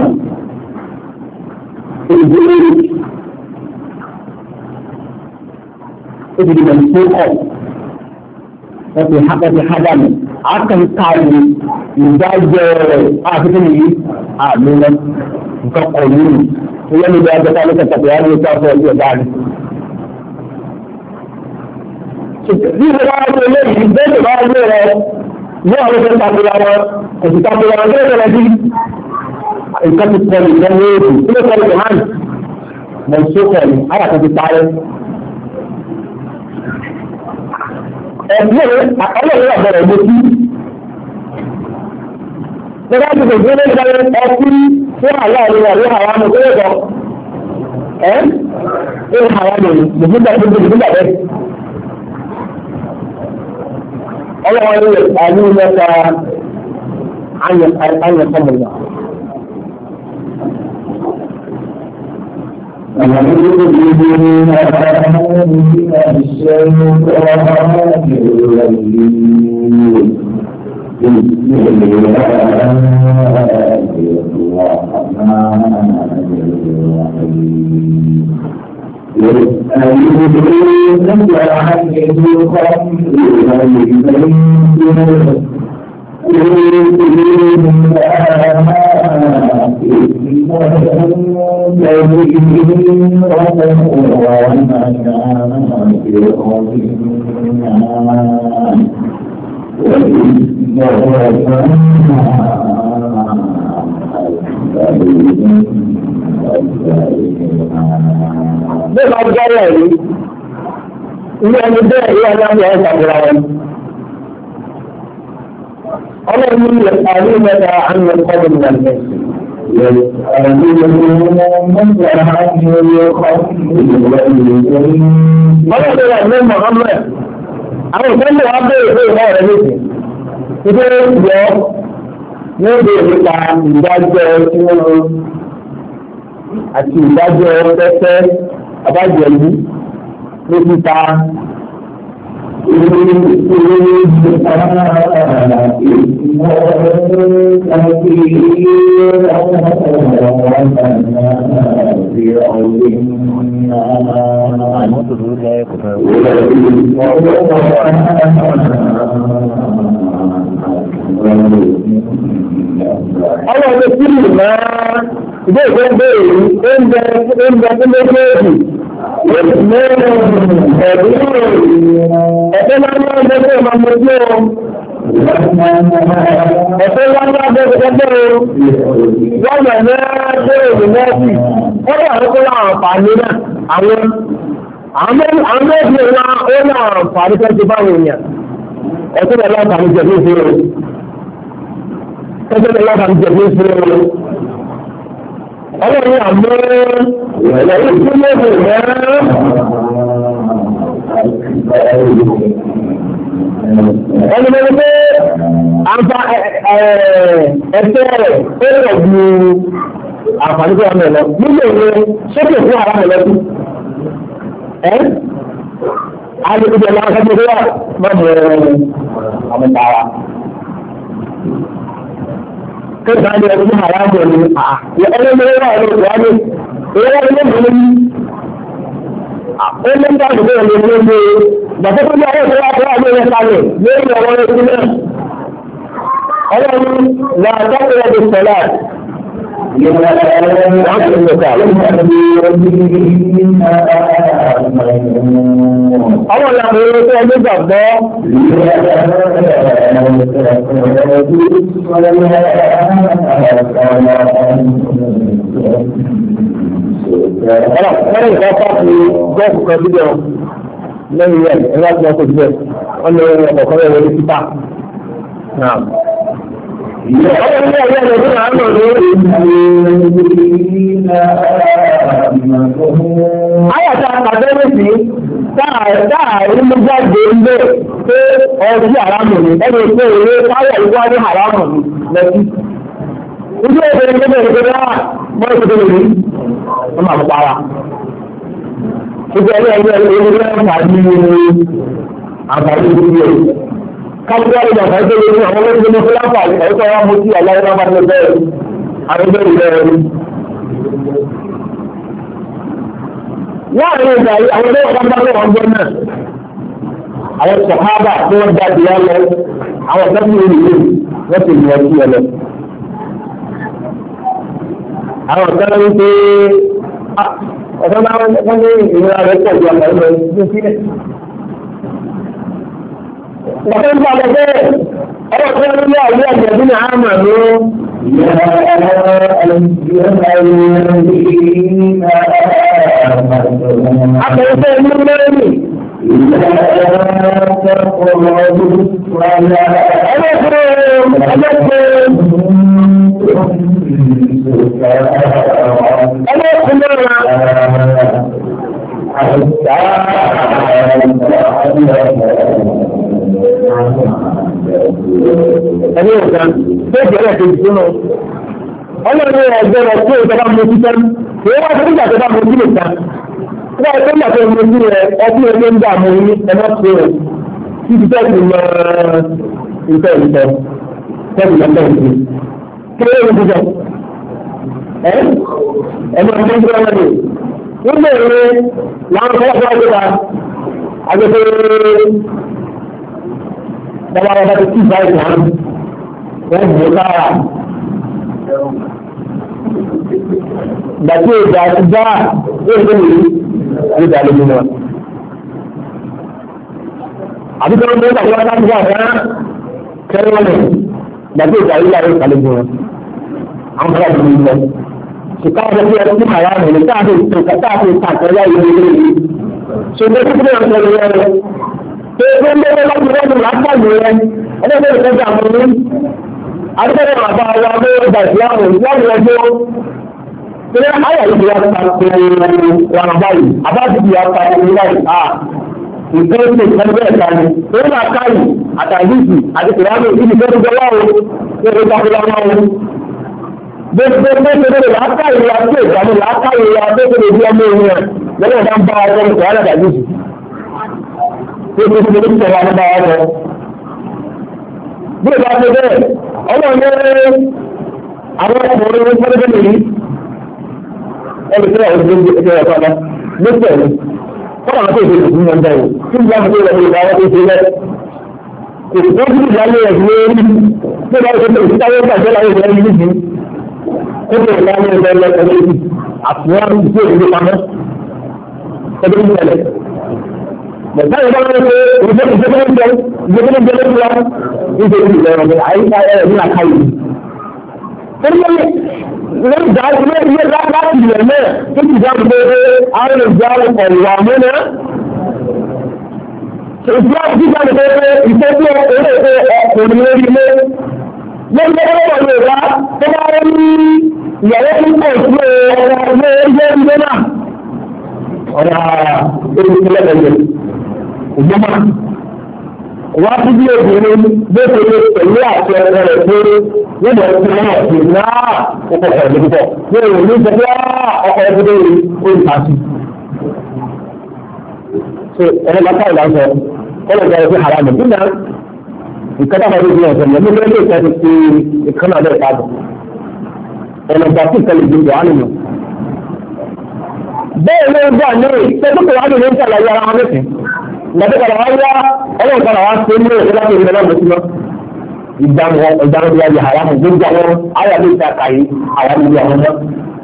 ìdílé ìdílé tó kọ̀ wọ́n ti hábàmì àkànkáàlì ìdájọ́ àfikún yìí àmì lọ nǹkan kọ̀ nínú ìyẹn níbi àjọta ní kẹtàkì yára ní sáfẹ́ ọjọ́ ìdáni. Bí ìwé wa ń lé yìí bẹ́ẹ̀ bá ń lé rẹ̀ ní àwọn ọ̀sẹ̀ takura wọn kò sì takura wọn bẹ́ẹ̀ bẹ́ẹ̀ bí nǹkan ti pọ̀ nìkan ní èdè tí ó kọ́ ìdè hàn mọ̀ sí ó kọ̀ ní àyàkọ́ ti parẹ́. Ẹ̀sìn àkọọ́lẹ̀ ìwé àbẹ̀rẹ̀ ìwé sí. Nígbà tí kò gbé nígbà ọtí fún àlọ́ àríwá ní àwọn ọmọ tó yẹ kọ́. Ẹ́ ń àwọn ọmọ ìgbìgbà bẹ́ẹ̀. الله يسألونك عن الخمر يسألونك عن bẹ́ẹ̀ bá gbọ́rọ̀ yìí ilé ẹni bẹ́ẹ̀ yóò láti ẹ̀ ṣàkóra wọn. ọlọ́run ní ìyẹ̀pàdé mẹ́ta àwọn ọkọ̀dé ní àgbẹ̀. ọlọ́run rẹ̀ ní Muhammad àwọn ìpínlẹ̀ wa bẹ̀rẹ̀ pé ìwọ rẹ̀ lè sìn. ìdílé yọ ní èdè nípa ìdájọ́ tí wọ́n lọ àti ìdájọ́ pẹ́pẹ́ abájẹ̀lú ní títa ọlọ́run tí ìlú máa ìdé ìgbẹ́ oúnjẹ tó méjèèjì ẹ̀bí ẹ̀fẹ́ máa ń wá ẹgbẹ́ tó máa mọ̀ sí ọ ẹ̀fẹ́ wá ń wá ẹgbẹ́ tó gbẹ́ o gbọ́nà náà bẹ́ẹ̀ ní mẹ́sì wọ́n wà lókè láwọn àǹfààní náà àwọn méjì wọn ó ní àwọn àǹfààní tó ti bá wọn yàn ẹ̀fẹ́ lọ́wọ́ àǹfààní jẹ̀bi ìfúnra ẹ̀fẹ́ lọ́wọ́ àǹfààní jẹ̀bi ìfúnra ọlọ́run àmọ́ ìrẹ̀lẹ̀ tí ó lè rẹ̀ ẹni mẹ́rin pé àǹfà ẹ̀fẹ́ rẹ̀ ó rẹ̀ ju àǹfààní tó wà mẹ́lọ nílò ìwé sókè fún àwọn mẹ́lẹ́bí alùpùpù ẹ̀lá ọ̀sẹ̀ tó wà mọ́mọ́ àmìtara kéèkà ní ẹgbẹ́ ní àrámọ̀ ní ẹlẹ́mẹ́rẹ́ wà ní ìwádìí ìwádìí ní ìwádìí ní ó ní ń dáàbò bẹ́ẹ̀ lè ní gbàtọ́ tó ní àwọn ìwádìí wà ní ẹ̀ka rẹ̀ lórí ọ̀rọ̀ ẹ̀kú náà ọlọ́run là dákẹ́ ẹ̀dẹ̀ sọ̀lá àwọn ìlànà èrò tó ọdún gbàgbọ́ ọ̀rọ̀ ìgbàpá ti gọ́ọ̀fù kan bíbẹ̀ lẹ́yìn rẹ̀ ẹ̀rọ àti ọkọ̀ bíbẹ̀ wọ́n lè ọkọ̀ rẹ̀ wọlé títà náà. Ọ̀rọ̀ ilé ẹ̀yẹ́ rẹ̀ ní àánú lórí ayàtà àkàdẹ́rẹ́sì táàrí mú jáde ilé pé ọdún sí àrámù ní ẹni pé èrè káyà ìwá ní àrámù ní lẹ́sí. Ojú ẹgbẹ̀rẹ̀ ìgbẹ̀rẹ̀ ìgbẹ̀rẹ̀ mọ́ ìgbẹ̀rẹ̀ rí ọmọ àpapàá. Ìgbẹ̀rẹ̀ ìgbẹ̀rẹ̀ àǹfààní ìgbẹ̀rẹ̀ kájúwárí ìjọba ẹgbẹ́ lórí àwọn olóògbé ní fúláfà ẹ̀kọ́ wa mú sí àlàyé náà bá ní bẹ́ẹ̀ àrẹ́gbẹ́ ìlẹ̀ ẹ̀rí. láàrin ìgbà yìí àwọn olóògbé bá bá wọn gbọ́ náà àwọn sọ̀hábà tí wọ́n jáde wá lọ àwọn ọ̀sán tí wọ́n lè wọ́n ti lọ sí ẹ lọ. àwọn ọ̀sán ní pé ọ̀sán náà wọ́n ní ìlera rẹ̀ pọ̀ ju àgbà ìlọ sílẹ̀. Wọ́n bá lọ bẹ́ẹ̀, ọwọ́ tó ń lé àwọn ẹgbẹ̀rún ní àmà ló. Akẹ́kọ̀ọ́ inú lẹ́yìn. Ẹni ọ̀gá tó jẹ́rẹ̀ tó jù náà. Ọlọ́run ẹgbẹ́ rẹ̀ tó ìjọba mú sí tẹ́lú. Èyí wá fún ìgbà tó bá mú sí lè tán. Wọ́n ẹgbẹ́ ìgbà tó mú sí rẹ̀ ọdún ẹgbẹ́ ń dà mú ní ẹmọ́ tó rẹ̀. Títí tẹ́lú lọ ìfẹ́ ìfẹ́. Tẹ́lú lọ́pẹ́ ìfẹ́. Kí ló ń bújọ? Ẹgbẹ́ ọdún tó rẹ̀ lọ́dún. Nígbà èrè láwọn ọ̀pọ̀ ọ̀pọ̀ agbẹ́gbẹ́ Bọ́lá ọba ti kí ìbáyìí wọn, wọ́n mú lára. Gbàtí ìgbà ti bá èdè yìí, ní ìdá lójú wọn. Àbí tó ń bọ́ ìgbàgbọ́ láti wà fún kẹrin wọn gbàtí ìgbà yìí láàrin ìkàlejò wọn. Àwọn bọ́lá ti mú lọ. Ṣùgbọ́n àwọn ọmọ ẹgbẹ́ àyà rẹ̀ ní káàkiri ìtàkẹ́lá ìlú yìí. Ṣùgbọ́n tí wọ́n sọ lọ́wọ́ Èèkó ń bẹ́rẹ̀ láti rẹ́dùn látàgbé rẹ̀, ẹgbẹ́ ìrẹ́jà mú ní, àdúgbẹ́rẹ̀ bàbá wa ló gba ìsìláàmù ìsìláàmù ẹgbẹ́ tí ó ayà ìdí wa ta kó wọn báyìí, àbájú ìyá ta kó báyìí, ìgbésẹ̀ ìgbésẹ̀ ẹ̀ka ni, ó ń máa káyì, àtàgìsì, àti ìyáàmù ìdí tó ń gbọ́wọ́ o, tó ń gbọ́wọ́ o. Gbogbo gbèsè látàrí wa tó ìgbàmù látàrí wa tó tó lè di ọmọ ìwé rẹ̀, lọ́wọ́ bá ń bá ọjọ́ ìgbà àtàgìsì. Gbogbo gbogbo gbogbo wa ló bá wá lọ. Bí ìgbà tó bẹ́ẹ̀, ọlọ́run ní àwọn ọkùnrin ní fẹ́rẹ́fẹ́ nìyí. Ẹni tí wọ́n ti gbé ẹgbẹ́ ọ̀tọ́ lọ, ló tẹ̀lé. Wọ́n àwọn tó ìgbé ìgbé ìgbé ìgbé ìgbé tí ìgbà tó lọ ìgbà wọn tó ṣe lẹ́. Kò sí wọ́n ti láyé ẹ̀sìn lórí tí wọ́n ti tẹ̀lé táwọn ìgbàjọ́ láyé ìgbà yìí nìyí. Ó bẹ̀rẹ̀ láyé ìgbà lọ́kọ̀ọ́ àtúnyàn tí ó ti pamọ́. Ẹgbẹ́ ìgbàlẹ̀. Bẹ̀rẹ̀ ìgbà wọn pé ìgbésẹ̀ ìgbésẹ̀ ìgbésẹ̀ ló wá nítorí ìgbésẹ̀ ọ̀gbẹ̀ àyíká ẹ̀rọ ní àkáyé. Ilé ìjà ilé láti ilẹ̀ náà tó ti dá gbogbo àwọn ìjà ọ̀wà mọ́nà. Ìjà ti dá gbogbo ìfẹ́ tí ó rẹ̀ pé ọkùnrin lórí ilé lọ́jọ́ ọ̀rọ̀ Yorùbá tó bá rí ìyàwó tó pọ̀ sí ọ̀rọ̀ ilé ẹgbẹ́ ilé náà ọ̀rọ̀ olùsílẹ̀lẹ̀ ìjọba wá sí bí obìnrin gbẹ́sẹ̀ pẹ̀lú àti ọ̀rọ̀ rẹ̀ pé wọ́n bọ̀ sí náà sí náà ọkọ̀ ẹ̀dẹ̀ púpọ̀ ní èrò ní ìjọba ọkọ̀ ẹ̀dẹ̀ olùpàṣì. so ẹ̀rọ bá káyọ̀ láńsọ kọ́lọ̀ jẹ́ ẹ̀fẹ́ haram nígbà ìkẹta bá dé ọ̀sẹ̀ lẹ́nu lẹ́nu ìkẹta ti ìkànnà bẹ́ẹ̀ káàbọ̀ ọ̀nà ìgbà tí ìkẹlẹ̀ ìgbìmọ̀ wà nínú. bẹ́ẹ̀ ló ń gbà ní ìṣẹ́jú wà nínú ìṣàlàyé ara wọn mẹ́sìn ìgbàdé padà wá wá ọlọ́run padà wá sí ilé ìṣẹ́ láti ìrìnà náà lọ́sí lọ ìdáhùn ìyá yà haram gbogbo àwọn àyà ló ta kàyé àwọn ìlú àwọn náà.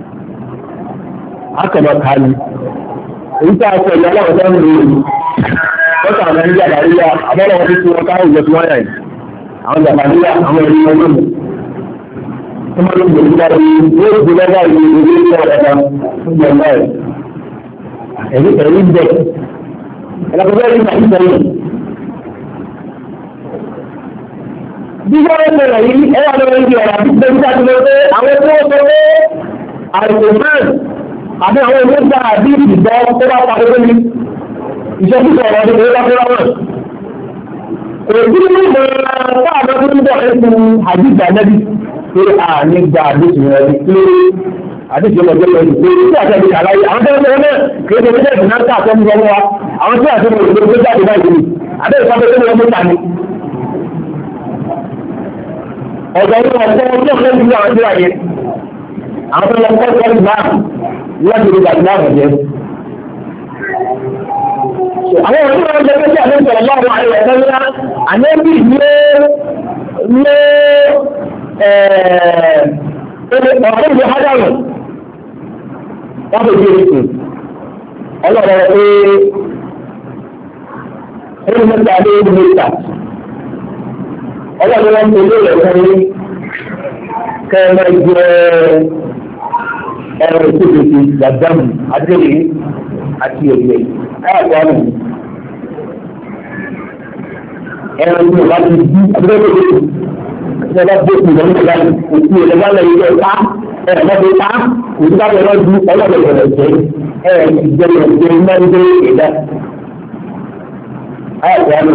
akọ̀nà kàyé èyí tí a sọ ìyá aláwọ̀ tó ń lò lọ́sàn àwọn ẹni yàrá rí abọ́lọ́ wọn tí wọ́n káwọ́ ìjọ tí wọ́n yà yìí àwọn jàpá níyà àwọn ẹni wọn lónìí tó máa ń gbèsè láti yóò gbé lọ́wọ́ ìlú ìlú ìlú ọ̀dọ́ta fún ìjọ náà ẹ̀rí ẹ̀rí bẹ̀ ẹ̀lọ́pẹ̀lẹ́ ìlú àti sẹ́yìn. bí wọ́n ń bẹ̀rẹ̀ yìí ẹ̀rọ lọ́wọ́ ìdí ọ̀rọ̀ àti gbẹ̀rù láti lọ pé àwọn tó wọ́n sọ pé àìsàn náà àbí àwọn ìlú gbà bí ìbọn tó bá pa gbogbo ní ìṣẹ́kùsọ̀ ọ̀rọ̀ ọdún tó bá fẹ́ra wọn. Òbí ní ìmọ̀ káàdọ́ tó ń bọ̀ ẹ̀sùn àdìgbà nẹ́bí pé a ní gba àdìsùn rẹ̀ ní pé àdìsùn ọjọ́ pẹ̀lú pé tí àti ẹ̀dì àlàyé àwọn tó ń bọ̀ náà kì í ṣe pé ẹ̀sùn náà káàtọ́ ń bọ̀ wá àwọn tí àti ẹ̀dì tó jáde báyìí ni àbẹ́rẹ́ sábẹ́ tó ń bọ̀ ta ni. ọ̀dọ̀ ní ọ̀pọ̀ ọjọ́ lẹ́yìn ní àwọn tí wáyé àwọn tó lọ kọ́ sọ́ọ̀lì náà láti rí gbàgbé náà jẹ́. àwọn òṣèlú wọn jẹ́ pé àlẹ́ ìṣẹ̀lẹ̀ lọ́wọ́ àyè ẹ̀fẹ́ ńlá àlẹ́bí lé ọ̀pọ̀ ìlú hájàmù wọ́n fi di èsì ọlọ́rọ̀ pé ẹni mẹ́ta lé ní mẹ́ta ọlọ́run wọn tó lé ẹ̀fẹ́ ní kẹ́ẹ̀mẹ́ jẹ́ ẹ̀rọ ìṣèjì gbàgbàmù adéyé àti èdè káàkiri àmì ẹ̀rọ ìṣèjì láti bí abúlé ìjọba gbèsè lọ́nà ìgbà òkú ìjọba lẹ́yìn ìjọba ta ẹ̀rọ ìjọba ta òkú bá bẹ̀rẹ̀ ju ọlọ́dọ̀ ìbẹ̀rẹ̀ jẹ́ ẹ̀rọ ìjọba ìjọba iná ń gbé ìdá káàkiri àmì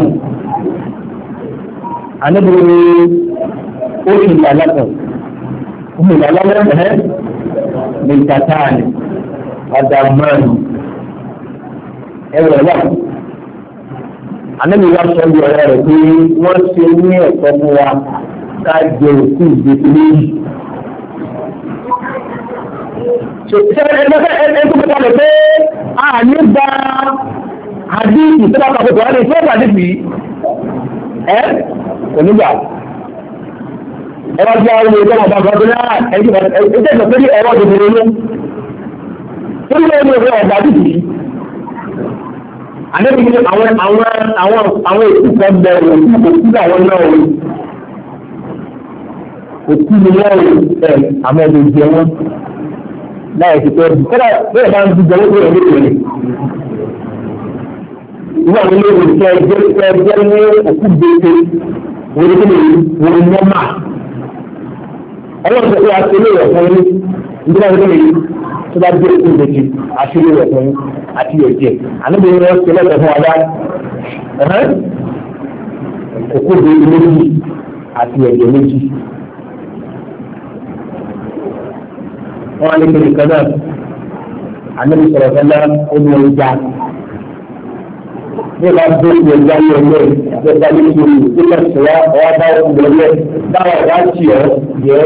àníbìrì ó ti ìlànà kan ìlànà mẹ́rin mẹ́tàtàní ọ̀dàmọ́ni ẹ̀rọ wà. Ànábì wa sọ bí ọ̀rẹ́ rẹ̀ pé wọ́n ṣe ní ẹ̀kọ́ fún wa ká jẹ òkú ìgbésí méjì. Ẹgbẹ́ tó kọ́ lè pé a ní gba àdíìsì tó bá kọ́ pẹ̀lú ọ̀rẹ́ ìfẹ́ àdíìsì kò nígbà. Ẹwà tí a wọlé ìjọba bàbá tó náà ẹgbẹ́ ìgbà pé ẹwà tó bẹ̀rẹ̀ ló. Tó ní ẹgbẹ́ ìwé ọ̀gbà dìbì. Àdébí ní àwọn èkú kan bẹ̀rẹ̀ òkú àwọn náà rí. Òkú ni wọ́n rí àmọ́ ẹgbẹ́ ìjẹ wọn. Láyé ti pẹ́ kọ́dà bẹ́ẹ̀ bá ń di jẹ́ lókè ẹ̀mí ìrìn. Ìwé àwọn ilé ìrìn ẹgbẹ́ ní òkú gbèsè wọ́n ní wọ́n máa. Ọlọ́run sọ pé a ṣe lè rẹ̀ fún yín nígbà tó lè tó bá dé ìlú ìdèjì a ṣe lè rẹ̀ fún yín àti ẹ̀jẹ̀ àníbi ni wọ́n ṣe lẹ́sẹ̀ fún wa dá òkú ìdèjì méjì àti ẹ̀jẹ̀ méjì. Wọ́n á lè kéde kan náà àníbi sọ̀rọ̀ fẹ́lá ó ní ọjà ní ìlà tó ti ẹja ní ọjọ́ ìjọba ní ìlú nígbà tí wọ́n bá ọkùnrin lọ́lẹ̀ báwọn wá tì ọ́ yẹ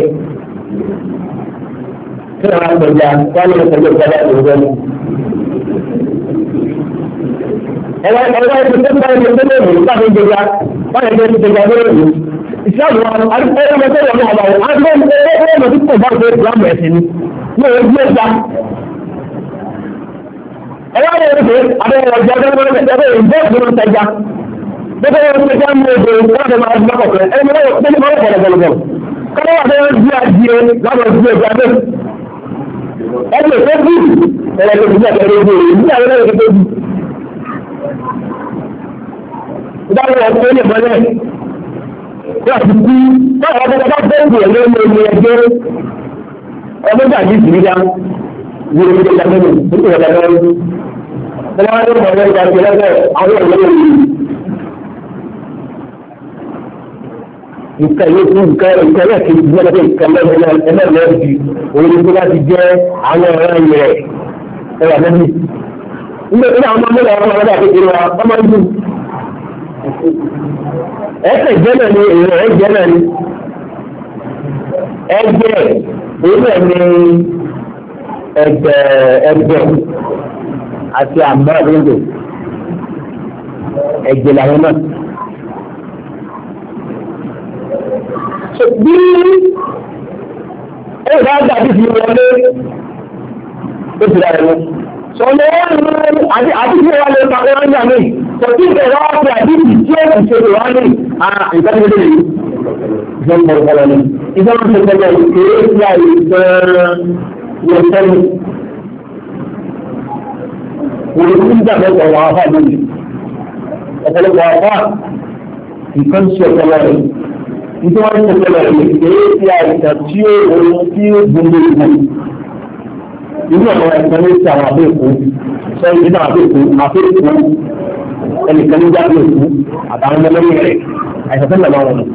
kí wọ́n á gbẹ̀jà wọ́n ní ọ̀sẹ̀ ìjọba láti ọjọ́ ní. ẹ̀rọ ìpínlẹ̀ tó bá ẹni tó lè mú káfí ìjọba wọ́n yẹ kí ẹni ìjọba lórí ìlú. ìṣàlù wọn àdúgbò ẹni tó yọ náà báwọn àdúgbò ẹni tó bá ṣe ìgbàmù ẹ̀sìn ni ní ojú ẹja. Ẹ̀yà wọ́n rí pé àbẹ̀wò ọjà ọjọ́ ẹgbẹ́ ìbọ́ọ̀dù ló ń tẹja. Gbogbo ẹgbẹ́ tẹja ń mú odò láti máa gbọ́ kọ̀ọ̀kan. Ẹni mọ́ wọ́n máa wọ̀ gọ̀lọ̀gọ̀lọ̀. Kọ́lá wà fẹ́ràn bí adìẹ lábọ̀ sí ẹja bẹ́ẹ̀. Ẹgbẹ́ tó bí ẹ̀rọ tó bí ẹ̀rọ tó bí ní àwọn ẹ̀rọ tó bí. Ìdáwọ̀ ọ̀pọ̀ ilé mọ́lẹ̀. wọ́n ti kú báwọn ọmọdé bá bẹ́ẹ̀rù ẹ̀ lórí omi ẹgbẹ́ ọmọdé àti ìsìnká ní omi ẹgbẹ́ lẹ́nu nítorí ẹgbẹ́ lẹ́nu wọ́n wá ní ọmọ ẹgbẹ́ ìgbàgbé lẹ́gbẹ́ àwọn ọmọdé yìí nǹkan yóò fún nǹkan lẹ́ẹ̀kejì ní ọjọ́ ìkànnì ẹlẹ́ẹ̀lẹ́ẹ̀dì òun tó bá ti jẹ́ àwọn ọ̀rẹ́ rẹ̀ ẹ̀rọ lẹ́nu nígbà àwọn ọmọdé àwọn ọmọdé àkékeré wa ọmọ ìlú ẹsẹ̀ jẹ́ náà ni èèyàn ẹ̀jẹ̀ náà ni ẹ̀jẹ̀ èyí náà ni ẹ̀jẹ̀ àti àmọ́ ìrìndò ẹ̀jẹ̀ làwọn náà. bí ẹ̀rọ bá gbà bí fi wọlé ó ti rà ẹ̀rọ sọ̀rọ̀ àti tí wọ́n lè pàdé wọn yà mí kò tí ìbẹ̀rẹ̀ wá pé àdìsí tí ó ti ṣe wá ní nǹkan tó lè rí ìjọba ọ̀pọ̀lọpọ̀ ní ìjọba tó tẹ̀lé ìkéé sí àyè ìgbẹ̀rẹ̀ sẹ́nu òun tí ń dàbẹ̀ pọ̀ wọ́n afá lónìí ọ̀pọ̀lọpọ̀ afá nǹkan ṣe ọ̀pọ̀lọpọ̀ rẹ̀ nítorí wọ́n ṣe ọ̀pọ̀lọpọ̀ rẹ̀ ìkéé sí àyè tí ó gbòǹdò ìgbà inú àwọn ẹ̀sán ní ti àwọn àbẹ́ẹ̀kú sọ ìdíná àbẹ́ẹ̀kú ẹnìkan ní jáde òkú àtàwọn ọmọlẹ́yìn rẹ̀ àìsàn tẹ́lẹ̀ máa wọ̀n.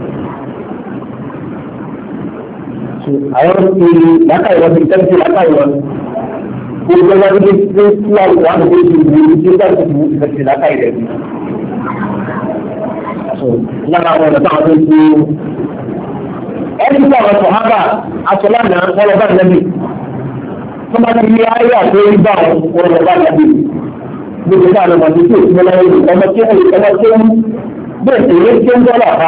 àwọn ti lákàyè wọn ti tẹ́lẹ̀ sí lákàyè wọn gbogbo ẹgbẹ́ tó ti tí àwọn àwọn àti oṣù ìwé tí ó dájú ìwé ìfẹ́ sí lákàyè rẹ̀. lára àwọn ọ̀nà táwọn tó ń tó ẹni tí àwọn sọ̀hábà aṣọ lánàá wọ́n lọ bá ìlẹ́bí tó bá ti ayé àti orí bá wọn lọ bá dàbí gbogbo bá lọ bàtí tó ìpínlẹ̀ ìlú ọmọ tí wọ́n ìpínlẹ̀ tó ń bẹ́ẹ̀ sì rí tí ó ń dọ́là bá.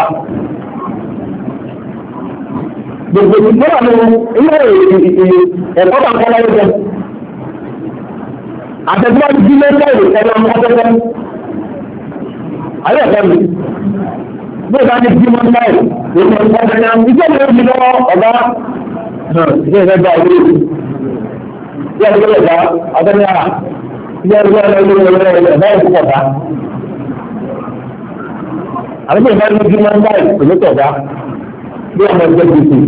gbogbo ìpínlẹ̀ ló ilé ẹ̀kọ́ bá ń kọ́ láyé jẹun. àtẹ̀gbọ́n ti dín lẹ́gbẹ̀ẹ́ ìlú ẹ̀rọ ọmọ ọ̀tẹ́tẹ́. ayé ẹ̀kọ́ mi bí ìbá ti dín mọ́ náà ìlú ọ̀tẹ́tẹ́ iṣẹ́ mi ò ní lọ́wọ́ ọ̀gá ìṣe ìfẹ́ gba ìlú yẹ kí ló dá ọdún yàrá yẹ kí ló dá ilé ìwé ẹ̀dá ìfúkọ̀ dá. àbúkọ̀ ìbá ní ojú máa ń báyìí kò ní tọ̀ dá bí ọmọ ẹgbẹ́ gbèsè.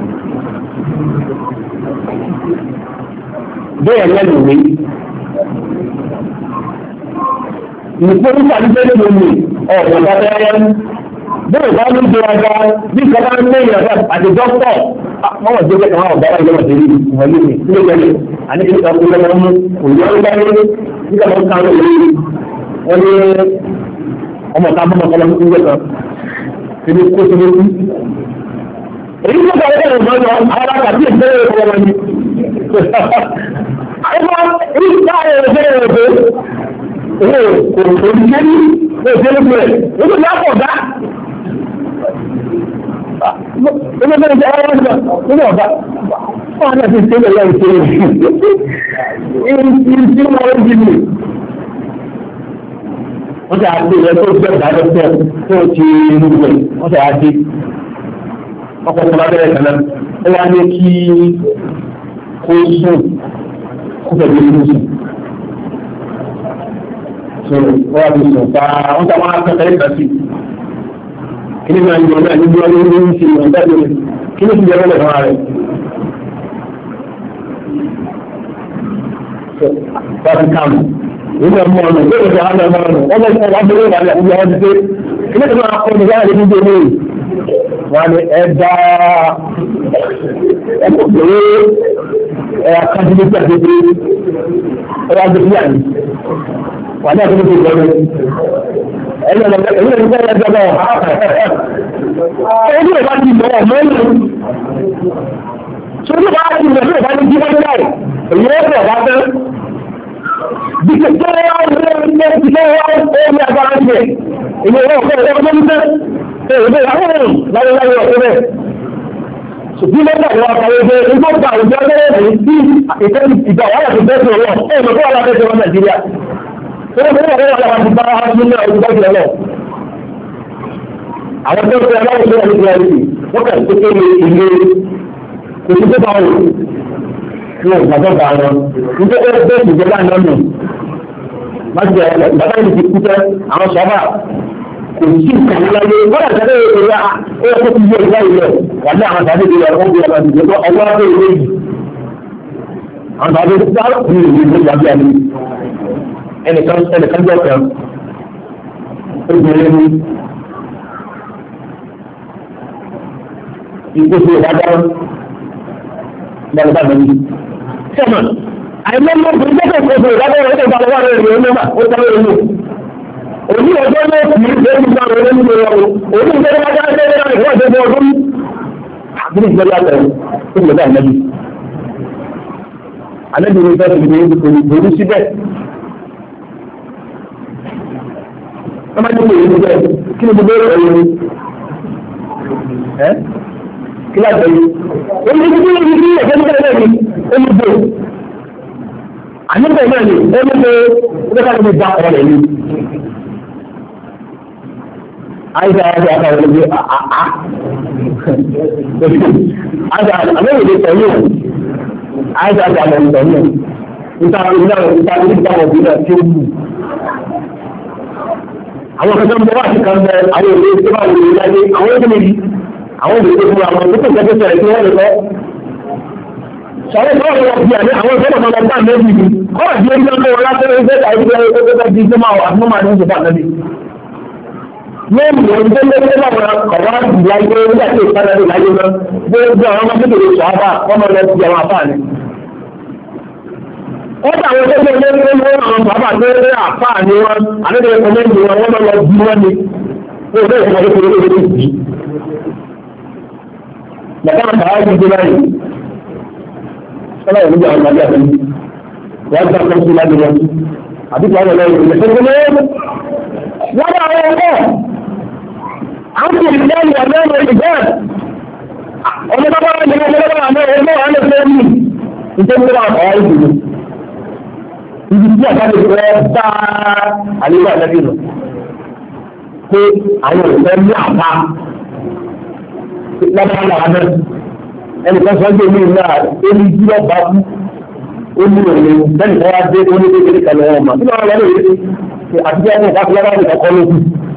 bẹ́ẹ̀ lẹ́nu ìwé. ìfowópamọ́ àti bẹ́ẹ̀ ló ní ọ̀pọ̀ ìdájọ́ bẹ́ẹ̀ bá ní ìjọ ọjà bí ìjọba ń lé ìrọ̀lẹ́ àti dókítà wọ́n wọ̀ jẹ́ àwọn ọ̀gá ìjọba ìjọba ìjọba ìwọlé mi tí ó jẹ́lẹ̀ àní kí ní kan kúrò lọ́wọ́ mú òyìnbó ń gbá nílé nígbà tó ń kan lórí wọ́n ní ọmọ ká mọ́ ọmọ ọmọ ìjọba kan tí ní kó tó lé kú. èyí tó bá wọ́n wọ́n lọ àwọn àkàbí ìgbẹ́rẹ́ ìfọwọ́ wọn ni. àwọn ìgbà ìgbẹ́rẹ́ ìfọwọ́ Ilé bẹ́ẹ̀ jẹ́ ọ̀rọ̀ ọ̀dọ̀ nínú ọ̀gá. Wọ́n á ti ṣe lọ́wọ́ ìṣe ìṣe wọn jí mi. Wọ́n ti àti ìyẹn tó gbẹ́ ìdájọ́ tó ti rúgbẹ̀. Wọ́n ti àti ọkọ̀ tó bá bẹ̀rẹ̀ kan náà. Ó wá ní kí kó sùn kó fẹ̀ bí ó sùn. Wọ́n á ti sùn pa wọ́n ti àwọn akẹ́kọ̀ọ́ kan sí. Kí ni máa ń yọ náà níbi ọdún ní ìṣe ìwọ̀n jáde rẹ̀? Kí ni ti jẹ́ ọlọ́dọ̀ fún ààrẹ? Báyìí kàmù. Ìlú ọmọ ọ̀nà ìgbé ìjọ àwọn ọmọ ọ̀nà wọ́n lọ́sọ̀ wá bẹ̀rẹ̀ wà ní àwùjọ ọdún pé kí ni ti máa kọ́ ní láàrin níbi ilé yìí? Wọ́n ní ẹ̀dá ẹ̀kọ́ pẹ̀lú ẹ̀yà kájílẹ̀ tí a ti gbé ẹ̀yà gbé sí àná. Wà ní àkókò ìjọba ẹ̀yìn ọ̀nà ìjọba ẹ̀yìn ìbá ti mọ̀ ọ̀mọ́ ìlú ṣe ní bá ti mọ̀ ní ìbá ní jí wọ́n láì èyí ó bẹ̀ bá tẹ́ bí kí tó wá ní ilé tí ó wá ó ní agbára ṣe èyí ó fẹ́ ẹ̀rọ tó ń tẹ́ èyí ó bẹ̀ láwọn láwọn láwọn ọ̀tọ́ bẹ̀ ṣùgbọ́n lọ́gbà ni wọ́n kàwé pé nígbà tó àwùjọ lẹ́yìn tí ìgbà wà láti bẹ́ẹ̀ tó lọ ẹ̀ mọ̀ tó wà láti bẹ́ẹ̀ Nàìjíríà ó ní wọ́n wọ́n láti bá wọn nínú àwùjọ lọ àwọn tó ń fẹ́ aláwọ̀ tó wà ní ìgbà yìí wọ́n kà tó kéde ìlú kò sí tó bá wọn ní ọ̀gbọ̀n bá wọn nítorí ó bẹ́ẹ̀ sì jọba náà nù láti jẹ bàbá yìí ti kú tẹ́ àwọn sọ́bà kò sí ìkànnì láyé wọ́n àti ẹgbẹ́ ìrora ó yẹ kó ti yẹ ìgbà ilẹ̀ wà ní àwọn tàbí ìrora ó bí ọmọ ìdíje ọwọ́ abẹ́ ìwé yìí àwọn tàbí ìrora ó ní ìwé ìgbà bí ẹni ẹnìkan jọ kan obìnrin ní ìgbésẹ̀ ìdájọ́ lọ́dọ̀ mi. sẹ́mà àìmọ́mọ́ ìgbésẹ̀ ìgbésẹ̀ ìdájọ́ rẹ̀ tó bá lọ́wọ́ rẹ̀ rẹ̀ lọ́wọ́ ó tẹ́lẹ̀ ìlú. òní ọjọ́ náà kì í ṣe ìgbà rẹ̀ lórí ìlú ọ̀rọ̀ òní ìgbésẹ̀ ìdájọ́ rẹ̀ rẹ̀ wọ́n ṣe fún ọdún. àbúrò ìgbésẹ̀ ìdájọ́ rẹ̀ tó gbẹ̀dẹ̀ àlẹ́bí. àlẹ́bí ni fẹ́ẹ́ fi ìgbèrú síbẹ̀. wọ́n máa ń gbé ìlú bẹ́ẹ̀ kí ni gbogbo ẹ̀rọ yẹn kí láti ẹ̀yìn omi tí ó ní ẹ̀jẹ̀ nígbà náà ni omi bò àníbẹ̀ náà ni omi bò ó ká lóbi bá ọ̀rọ̀ rẹ̀ ni àìsàn àti àkàrà lóbi àá àìsàn àmọ́ ìdè tẹ̀lé àìsàn àti àmọ́ ìdè tẹ̀lé níta níta wọ̀ bí náà tí ó wù. Àwọn kan tó ń bọ̀ wá sí kan bẹ àwọn èdè tó bá wù láyé àwọn èdè méjì àwọn èdè tó fún àwọn tó tó kẹ́kẹ́ sọ̀rọ̀ tí wọ́n lè lọ. Sọ̀rọ̀ tó wọ́n lọ bí àná àwọn ìfẹ́ ọmọ ọgbà méjì ni kọ́ọ̀ di orí lọ́wọ́ wọn látọ̀ ìfẹ́ àìsí ẹgbẹ́ di tó máa wà fún máa ní oṣù fún àtẹ́bí. Yóò mú ẹni tó lé ní àwọn ọ̀wá láyé nígbà tí ìpàdé láyé náà gbogbo àwọn ọmọ kékeré sọ̀rọ̀ ọmọ lọ sí àwọn afáàní. Wọ́n tà àwọn ọjọ́ ilé ní àwọn bàbá tó rí àfáà ní wọn, àdébẹ̀ ẹ̀kọ́mẹ́ntì wọn wọ́n lọ bí wọ́n ni, ó bẹ́ẹ̀ ìwọ̀n tó kéré lórí ìdí. Bàbá àgbà á ti dé báyìí. Sọ́lá ìlú àwọn ọmọdé àti wọ́n gbà kan sí lábẹ́ wọn. Àbí kí wọ́n lọ ìlú ìlú ìlú ìlú. Wọ́n bá àwọn ọkọ̀. Àwọn ti ìlú ìlú ìlú ìlú ìlú. Ọmọ bàbá wọn ni wọ́n lọ́wọ́ àwọn ọmọ wọn lè fẹ́ mi. Nítorí wọn àwọn ìlú. Ibi tí àtàlẹ̀ ìfẹ́ bá àlejò àlẹ́bí lọ. Pé àwọn ìfẹ́ ní àpá lábàlá àná. Ẹnìkan sọ pé ní ìlú ẹni tí wọ́n bá kú. Ó ní òun lẹ́nu kan wá dé ó ní kékeré kan lọ́wọ́ mà. Nígbà wọn lọ́wọ́ yìí ṣe àtijọ́ ẹni ìfẹ́ lábàlá ìfẹ́ kọ́ lókù.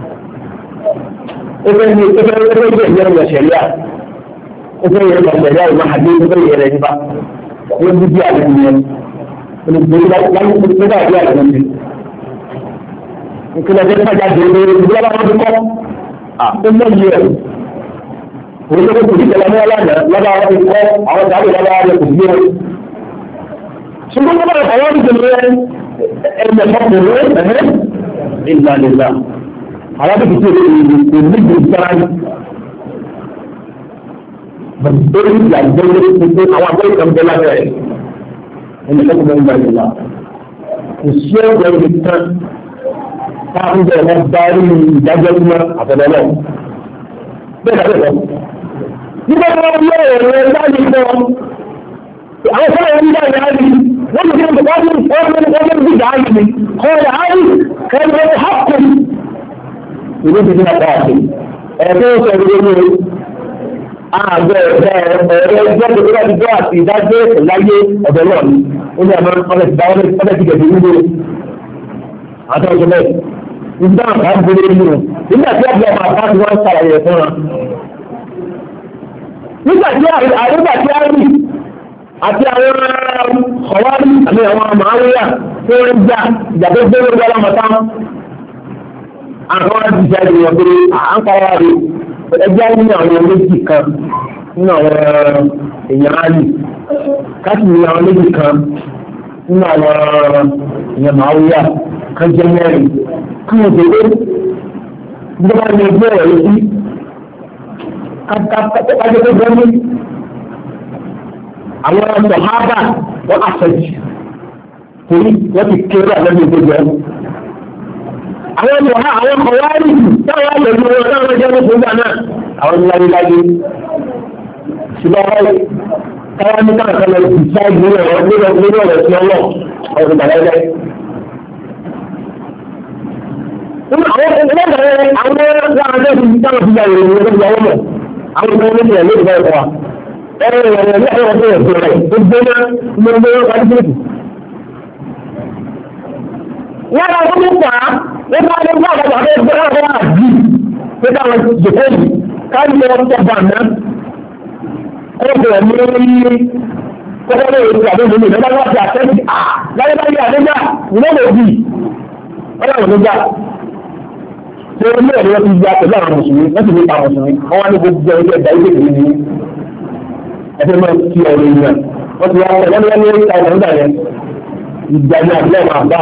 Ó fẹ́ ní ìyẹn ṣẹ̀ríà. Ó fẹ́ yẹ ṣẹ̀ríà ìmọ̀ àdé ó fẹ́ yẹ rẹ̀ nípa. Ó ní bí àlejò yẹn. Olùgbèlú láyé olùgbèlú àbí àgbẹ̀mí. Ìpínlẹ̀ tó ń bàjá dé lórí ìdílé bá wọn kọ́. Ó lẹ́yìn rẹ̀. Olùgbèlú kò ní tẹ̀lé wọn lánàá lọ́ba wọn ti kọ́ àwọn tàbí lọ́ba wọn kò gbé wọn. Ṣùgbọ́n tó bá wọn àwọn ìdílé ẹ̀mẹ̀ fọkùnrin ìlà nìlà. Alábìkì tí kò ní ìgbè sára ní. Bàbá ìgbà gbẹ́lẹ́ àwọn àgbẹ̀ kan bẹ́ lábẹ́ rẹ̀. ẹni tó kọ́ gbà yìí wá. Kò sí ọ̀gbẹ́ ibi tán táwọn ọ̀gbẹ́ wọn darí ìdájọ́ ìmọ̀ àtọ̀lọ́lọ́. Bẹ́ẹ̀ náà bẹ́ẹ̀ lọ. Nígbà tí wọ́n yọ ọ̀rọ̀ ẹ̀ láti fọ́ àwọn fọ́nà ń bá ìyá rí wọ́n ti fi wọ́n ti dà á yìí kọ́ọ̀lá áyì kẹ́lẹ́ hapkùn. Ìlú ti fi hàn káàkiri. Ẹ̀ẹ́dẹ́ sọ̀rọ̀ lórí àgbẹ̀ ẹ̀rẹ́ ẹgbẹ́ tó bá ti gbọ́ àti ìdájọ́ láyé ọ̀dọ̀ náà ni ó ní àmọ́ ọ̀rẹ́ ti dáwọ́ ọ̀rẹ́ ti gẹ̀dẹ̀ nílò àtọ́jọ́ bẹ́ẹ̀ nígbà àbá ń bolo nínú nígbà tí àbúrò máa bá ti wọ́n ṣàlàyé fún wa. nígbà tí a rí àti àwọn ọ̀wárí àti àwọn màáwíyà tó ń jà ìjàdó gbéró gbọ́dọ̀ mọ̀tá àwọn àdìsá ìwọ̀n pé à ń kọ́ra rè ẹgbẹ́ ní àwọn méjì kan nínú àwọn èèyàn áyì káàkiri ní àwọn méjì kan nínú àwọn èèyàn màáwíyà kan jẹ́ mẹ́rin kí wọ́n tẹ̀lé bí wọ́n ní ẹgbẹ́ rẹ̀ sí kájọ́ tó gbọ́ ní àwọn sọ̀hábà wọ́n àṣẹjì torí wọ́n ti kéré àlẹ́bí ìgbẹ́jọ́ àwọn ọmọ àwọn kọ̀wárí táwọn àlẹ́bí wọn táwọn ẹjọ́ ní fún gbàná àwọn láyéláyé ṣùgbọ́n wọ́n káwọn ní káàkiri lọ sí sáàgì lórí ọ̀rọ̀ sí ọlọ́ ọ̀rọ̀ bàlẹ́lẹ́. Àwọn láàájọ́ ti táwọn fi yà ìròyìn ọjọ́ ìyàwó mọ̀ àwọn ọmọ oníṣẹ́ lórí ìgbà ẹ̀kọ́ wa. Ẹ̀rọ ìrọ̀lẹ́ ní àwọn ọmọ ẹ̀kọ́ rẹ̀ tó gbóná ní ọmọ ẹ̀kọ́ adúgbò. Lára ọdún pa wọ́n bá lè gbọ́ àgbàdo àwọn ẹgbẹ́ àwọn àjí pé káwọn jẹ̀fẹ́ yìí káyọ̀ ọ̀tọ̀ bàná ọ̀bẹ̀rẹ̀ ní kọ́kọ́ lè rí àdéhùn mi lọ́wọ́ láti àtẹ́sí láyé báyìí àdéjà ìlọ́wọ́ òbí ọlọ́run ló gbà ṣé ilé ẹ̀rí wọn ti gba pẹ̀lú àwọn mùsùlùmí wọ́n sì ní pa mùsùlùmí wọ́n wá ní gbogbo ẹgbẹ́ ẹ̀dá ilé ìlú ní ẹgbẹ́ máa kí ọ̀rọ̀ ìgbà wọ́n ti wá pẹ̀lú ẹni wọ́n ní ìta ìlú nígbà yẹn ìgbà ní àbúlé màbá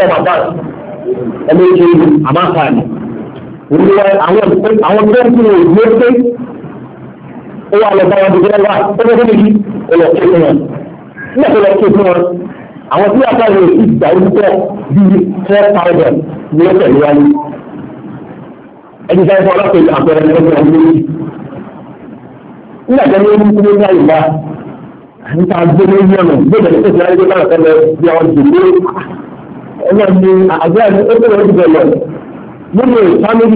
ẹni ṣe àmáfààní olùwà àwọn tó ń kúrò ìgbé pé ó wà lọ bá wọn dùgbẹ́ wá ó fẹ́ fún mi ọlọ́ ké fún wọn nígbà tó lọ ké fún wọn àwọn tí wàá sáré sí ìgbà orúkọ bíi 4,000 ní ọ̀sẹ̀ níwájú ẹni sáré fún ọlọ́pàá àpẹẹrẹ ní ọjọ́ ìlú méjì nígbà tó ní ó ń kú ní àyíká níta gbé ní ọ̀nà gbé bẹ̀rẹ̀ tó ti ráyé náà tẹ́lẹ̀ bí àwọn jùlọ ẹgbẹ́ ní àgbẹ̀ ní ó bẹ̀rẹ̀ ti bẹ̀rẹ̀ nínú fámìlì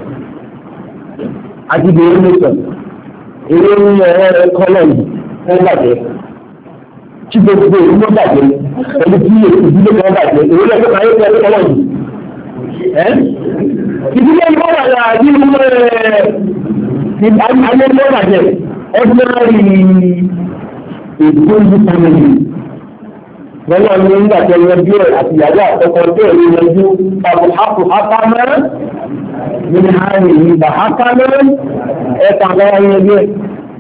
àti ìbéèrè nìkan èrè ní ẹ̀rọ kọ́lọ̀ yìí wọ́n bàjẹ́ tí gbogbo ìlú ló bàjẹ́ pẹ̀lú tí ìdílé kan bàjẹ́ èrè lẹ́gbẹ̀ẹ́ kan yóò tẹ́lẹ̀ kọ́lọ̀ yìí ìdílé yìí wọ́n wà ní ayé ló bàjẹ́ ordinary ìgbóhùn family wọ́n náà ní nígbà tí ẹ̀yẹ bí àti ìyàwó àkọ́kọ́ tó ẹ̀rí yanjú pàbò hapò hápámẹ́ nínú àárín yìí bà hápámẹ́ ẹ̀ka àwọn ẹ̀yẹ bí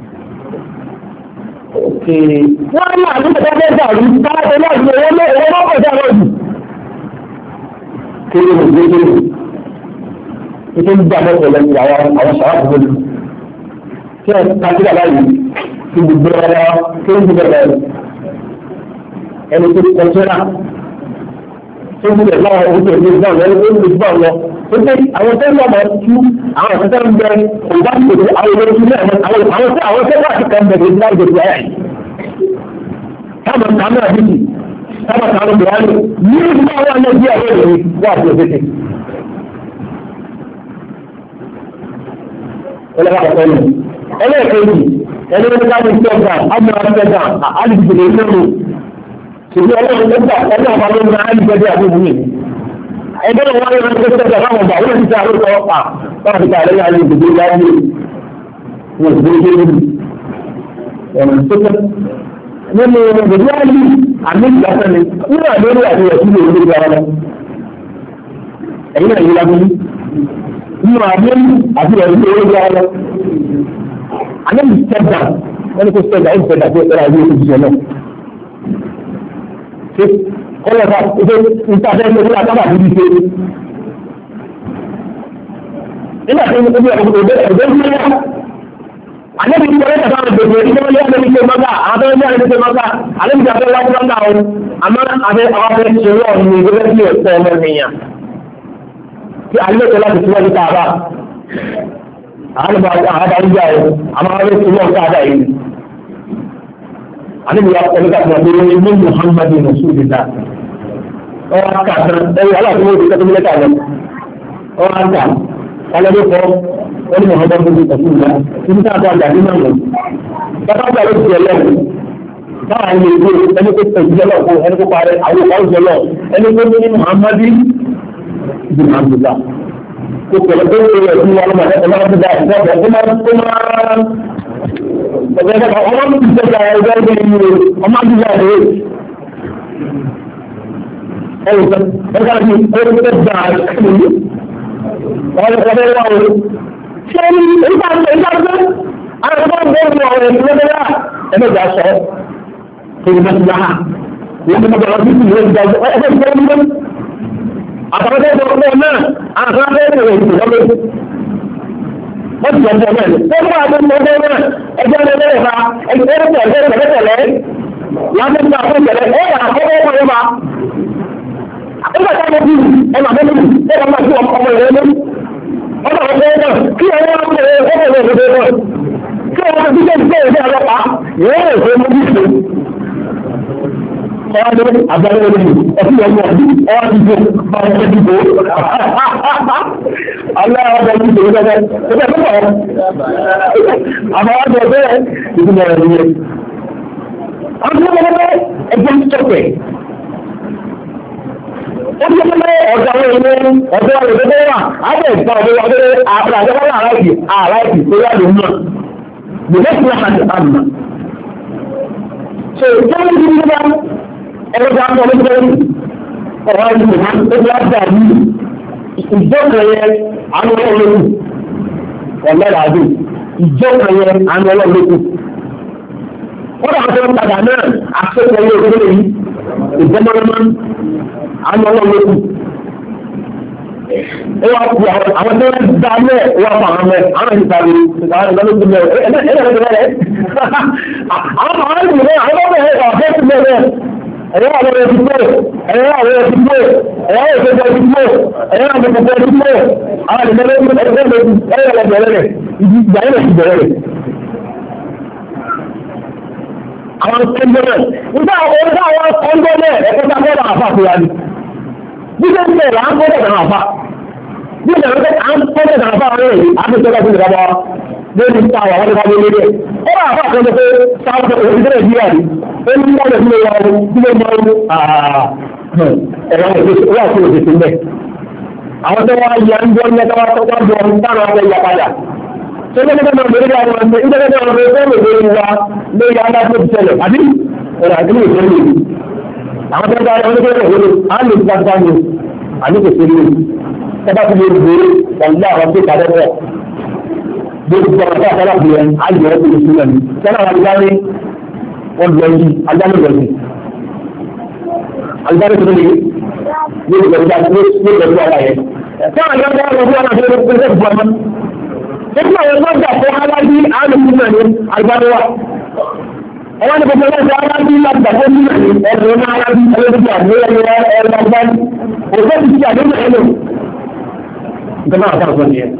òkè wọ́n ní àdúgbò tó fẹ́ dàrú káàkiri láti owó lọ́pọ̀ jáwọ́ jù kéré ló gbé dé ètò ìgbà mọ́tò lẹ́yìn àwọn sàwádìí lónìí kí ẹ̀ kájíkà láyìí ti gbogbo ọ̀rọ̀ tó ń gbogbo ọ̀rọ̀ ẹni tó kọjọ́ra tó ń gbogbo ọ̀rọ̀ ohun tó ń gbogbo ọ̀rọ̀ ẹni tó ń gbogbo ọ̀rọ̀ tó ń gbé àwọn tó ń lọ mọ̀ tú àwọn ọ̀sẹ̀ ń bẹ ọ̀gá ìgbòho àwọn olórí ilé àwọn tó wà sí kan bẹ̀rẹ̀ ní láìpẹ́ tó ayà yìí. táwọn kàánú àdìsí táwọn kàánú bìránì ní ìlú àwọn ọmọdé àwọn ènìyàn wà sí òfin. ẹlẹ́ẹ̀kejì ẹni wọ́n ká ní ìjọba àmọ́ àtẹ́gbà àlùfẹ́lẹ́ lọ́rùn ṣùgbọ́n ọlọ́run lọ́gbà ọjọ́ ọba ló ń ra àlùfẹ́lẹ́ àbúrò mi. ẹgbẹ́ wọn wáyé wọn tó tẹ́gbà láwọn ọba wọn ti sá lóko ọ̀pá wọn ti ká lẹ́yìn àlùfẹ́lẹ́ láyé wọn ti gbé lórí ọ̀nà tó tẹ́. nínú ìgbésí ayé àmì ìgbàsẹ́ ni nínú àdéhùn àti ẹ̀sìn lè lórí ara lọ. ẹ̀yin náà yí lábẹ́ nínú àdéhùn àti ẹ̀sìn lè lórí ara lọ. Àlẹ́ mi sẹ́gbà wọ́n ní kó sẹ́gbà ó sẹ́gbà tó ẹ̀rọ ayé ìṣẹ́ náà. Ṣé kọ́lọ́fà ṣe ìtàfẹ́ lórí àtàbà tó ti ṣe. Nígbà tí ó bí ọ̀dọ́ ìgbéyà, àlẹ́ mi sọ ẹ́ta bá gbogbo ìjọba ní àlẹ́ mi ṣe mọ́gà, àwọn tó ń bí àlẹ́ mi ṣe mọ́gà, àlẹ́ mi sàfẹ́ wá fúnra náà àmọ́ àfẹ́ àwọn ṣe wọ́n ní ìgbésẹ̀ sí ẹ̀kọ́ ọmọ nìyàn. Kí àlẹ́ tó láti túbọ̀ ní káàbà. àwọn àdáríjà ẹ̀ àwọn ará ètò náà káàdà yìí àníbi ya pẹ̀lú káàkiri àgbèrè ní Muhammadu Rasulullah ọwọ́ kàtàrà ẹ̀yìn aláàfin òbí tẹ́tọ́ mílẹ̀ kàlẹ̀ ọwọ́ àkà kálẹ́dẹ́ kọ́ wọ́n ní Muhammadu Rasulullah níbi táwọn àgbà ní náà lọ bàbá àgbà ló ti ẹlẹ́rìí báwa ní ìlú ẹni tó tẹ̀sí jẹ́lọ̀ fún ẹni tó parẹ́ àwọn ọ̀pá òjẹ́lọ̀ ẹni tó ní Muhammadu Rasulullah kò pẹ̀lú tó ń lè fún wọn lọ́mọdé ọmọ ọdún dáa ìjọba ọmọ ọdún ìjọba ẹgbẹ́ ìlú ọmọ ọdún dáa rẹ̀ ẹ̀rọ ẹgbẹ́ àti ẹgbẹ́ dáa ìlú ọmọ ọdún wà ó ṣé ní ìgbà tó ń gbàgbé àwọn ọmọ ọdún wà ó ẹ̀rọ ẹgbẹ́ dáa ẹgbẹ́ dáa sọ èyí bá ti dáa wọ́n ti mọ̀ ọdún ìlú ẹgbẹ́ dáa àtàwọn tó ń bọ̀ náà àwọn akẹ́kọ̀ọ́ ìwé ìwé lọ́wọ́ wọ́n ti jẹ́ náà ní wọ́n bá àwọn ọmọ náà ẹgbẹ́ ọmọ náà fa ẹgbẹ́ tẹ̀lé láti gba fún tẹ̀lé ẹ̀yà àkọ́kọ́ ọmọ yẹn ma nígbà tí a mọ̀ bí ẹ máa mẹ́rin ẹ máa máa fi ọmọ ìwé mú ọmọ ọmọ náà kí ẹ wọ́n mú ẹ ọmọ ìwé ìwé náà kí ẹ wọ́n fi jẹ́ ìgbé ìwé ọlọ́pàá yóò fẹ́ mú bí ìṣe ọdún àgbáyé olóògùn ọdún ọmọ ọdún ọdún ìdìbò báwọn ọdún ìdìbò aláàbọ̀ ìdìbò gẹ́gẹ́ ẹgbẹ́ tó pọ̀ àwọn ọdún ọdún ìdìbò rẹ̀ nìyẹn ọdún ọmọ ẹgbẹ́ ń tọ́pẹ̀ ó ti ṣe pé ọ̀dọ̀ àwọn èèyàn ọ̀dọ̀ àwọn èèyàn wà á bẹ̀ ìgbà ọ̀dọ̀ ọ̀dọ̀ àbúrò àláìkì tó yá lòun náà lè fún àti àmà. ṣe ìjọba ìdí ní bá ẹ̀rọ ìjà ń bọ̀ lójú ọ̀rọ̀ ìlú ó ti wá dà ní ìjọba yẹn àwọn ọlọ́ọ̀lọ́kù ọ̀lẹ́rà àdó ìjọba yẹn àwọn ọlọ́ọ̀lọ́kù. wọ́n dà tó ń padà náà àṣepọ̀ ilé ìwé yìí ìjọmọ́lọ́mọ́ àwọn ọlọ́ọ̀lọ́kù. ó wá kú àwọn tó ń dá mẹ́ wá fún àwọn mẹ́ àwọn ìpàdé àwọn ìlọ́lọ́kù mẹ́ ẹ̀yọ́ àwọn ẹ̀dùgbò ẹ̀yọ́ àwọn ẹ̀dùgbò ẹ̀yọ́ ìfẹ́jọ́ ẹ̀dùgbò ẹ̀yọ́ àwọn ẹ̀dùgbò ẹ̀dùgbò àwọn ìdílé ẹ̀yọ́ rẹ̀ ìgbà ilẹ̀ ìbẹ̀rẹ̀ rẹ̀. àwọn ẹgbẹ̀rẹ̀ nígbà àwọn ọgbẹ̀rẹ̀ ẹ̀kọ́ta bọ́ọ̀lá àfà fúra ní bí ṣe ń bẹ̀rẹ̀ à ń bọ́ọ̀lá àfà bí ṣe ń bẹ̀rẹ̀ àfà rẹ̀ àfẹ́sọ́lá fún ìrọ̀bọ̀ lórí táwà wọ́n ti wá lórí rẹ̀ ó bá àfà kan pé sáwọn òṣìṣẹ́ ìdíyà rí ó ní wọ́n lè fi lè wọ́n tí lè mọ́ ẹ̀rọ ìwà tí ó ti fi mẹ́ àwọn tó wá yà ń jọ ní ẹ̀tọ́ tó wá jọ ń dáná ọ̀rẹ́ ìyà padà tó ní ẹgbẹ́ náà lórí àwọn ọmọ ìjọba náà lórí fẹ́ràn lórí wa lórí adájọ́ tó ti ṣẹlẹ̀ àbí ẹ̀rọ àdúgbò ìṣẹ́lẹ̀ àwọn tó ń bá ọdún tó rẹ̀ wọlé á lè fi pàṣẹ ní àdúgbò tó lè tẹ́bá tó lè gbé ọ̀gbẹ́ àwọn tó padà bọ̀ gbogbo ọ̀rọ̀ tó àtàlà bìrẹ̀ àjẹ́ ọ̀gbẹ́ ìṣúná ní sẹ́nà àgbáyé wọ́n lọ sí agbálẹ̀gbẹ̀sì agbálẹ̀gbẹ̀sì yóò gbẹ̀rù ara yẹn fún àwọn ọmọ ọmọ ọmọ ọmọ ọmọ ọmọ ọmọ ọmọ nígbà wọn tó jà fún alábí alùpùpù náà ní agbálẹ̀wà ọwọ́ ní gbogbo ọjọ́ alábí láti gbàgbọ́ nínú ẹ̀rọ ní alábí ẹlẹ́dìbò àgbéyẹ̀wò ẹ̀rọ agbálẹ̀ òfé ti ti àdéhùn ẹ̀lò ìjọba àtàkùn nìyẹn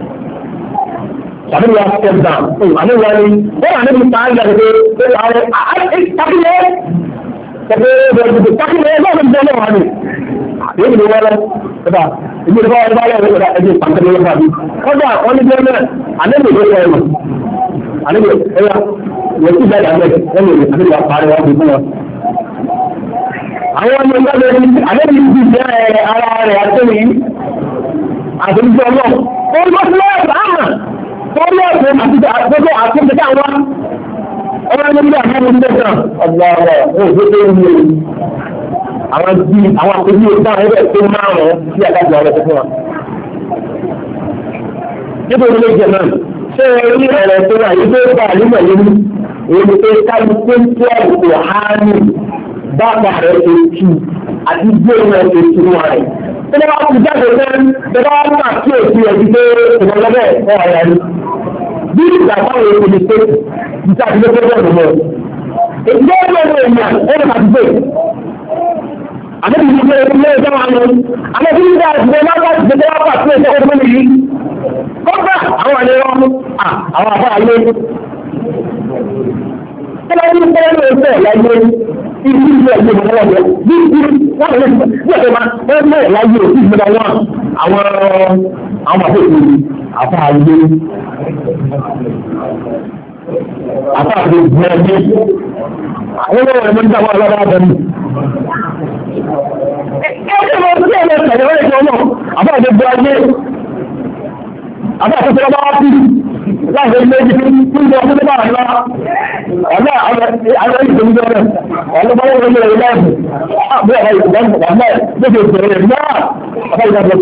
tàbí wọ́n step down àmì wọ́n ní wọ́n wà níbi tààrí àgbègbè ààrẹ takilẹ̀ takilẹ̀ takilẹ̀ lọ́wọ́ ní ọlọ́wọ́ ni èyí ni wọ́n lọ ẹ̀bà ìlú ìfọ́ ọ̀rẹ́ bá lọ́wọ́ ẹ̀dá ẹ̀dẹ̀ pàtàkì lọ́wọ́ bí kọ́dà wọ́n ní bẹ́ẹ̀ náà àlejò ló sọ ẹ̀mọ̀ àlejò ẹ̀yà wọ́n ti bẹ́ẹ̀ dàgbẹ́ ẹ̀mọ̀ àlejò àpárẹ̀ wọn bí fún wọn. àwọn ọmọ ìgbà lórí àlejò ti jẹ́ ara rẹ̀ àtẹ́lẹ̀ àtẹ́lẹ̀ ọlọ́ torí ọ̀sẹ̀ àti àtúntẹ̀ àwọn ọmọ ẹgbẹ́ àwọn ọmọ ẹgbẹ́ náà ọgbọ̀ọ̀rọ̀ òṣèlú ìlú àwọn bí àwọn akójú ìgbà ẹgbẹ́ tó márùn-ún sí àgbàjọ ọ̀rẹ́ tó fún wa. níbo ilé jẹ náà ṣé orí ẹ̀rẹ̀ tó wà yìí tó bá àlúmọ̀ yìí ní èyí pé kájú pé ń tó àlùkò hánì bàbá rẹ̀ tó tù àti gbé wọn tó tù wọn rẹ̀. tí wọ́n bá kú jáde náà bẹ́ẹ̀ wọ́n máa kí èsì ẹ̀dí pé ìwọ̀lọ́bẹ̀ ọ̀ ọ̀yà ni. bí ìgbà táwọn èèyàn lè pé ìta àti lókè bọ́ọ̀lù mọ́ ìgbà ọ̀gbọ̀n èèyàn ẹ̀rọ máa ti gbé àbẹ́bí ìgbà ilé ẹjọ́ wa lọ àbẹ́bí ìgbà ìgbà lápá ìgbà lápá sí ẹjọ́ ọdún mẹ́rin yìí kọ́kọ́ àwọn àlejò àwọn àbá ayé tọ́lá ní bẹ́ẹ̀ ló ń bẹ̀ láyé ìlú ìlú ẹgbẹ́ ìgbà wọn bí wọ́n lè bí ẹ̀fẹ́ máa bẹ́ẹ̀ bẹ́ẹ̀ láyé òsì ìgbà wọn àwọn àbẹ́bí àbá ayé àpáàdé gbẹ̀ẹ́gbẹ́ àwọn ọmọ ẹ̀mọ́ nígbà wọn lọ́wọ́ abẹ́mù ẹgbẹ́ wọn tí ẹ̀mọ́ ìṣẹ̀lẹ̀ wọ́n ẹ̀kọ́ náà àpáàdé gbẹ̀ẹ́gbẹ́ àpáàdé tó bá wá sí láti ilé ibi tí ń bọ́ ọdún tó bá wà lọ́wọ́ ọ̀nà àwọn ìṣẹ̀lẹ̀ rẹ̀ ọlọ́pàá wọn lè rí láìpù bí ọ̀rọ̀ ìṣẹ̀lẹ̀ wà náà lókè ìṣẹ̀lẹ̀ náà àpáàdé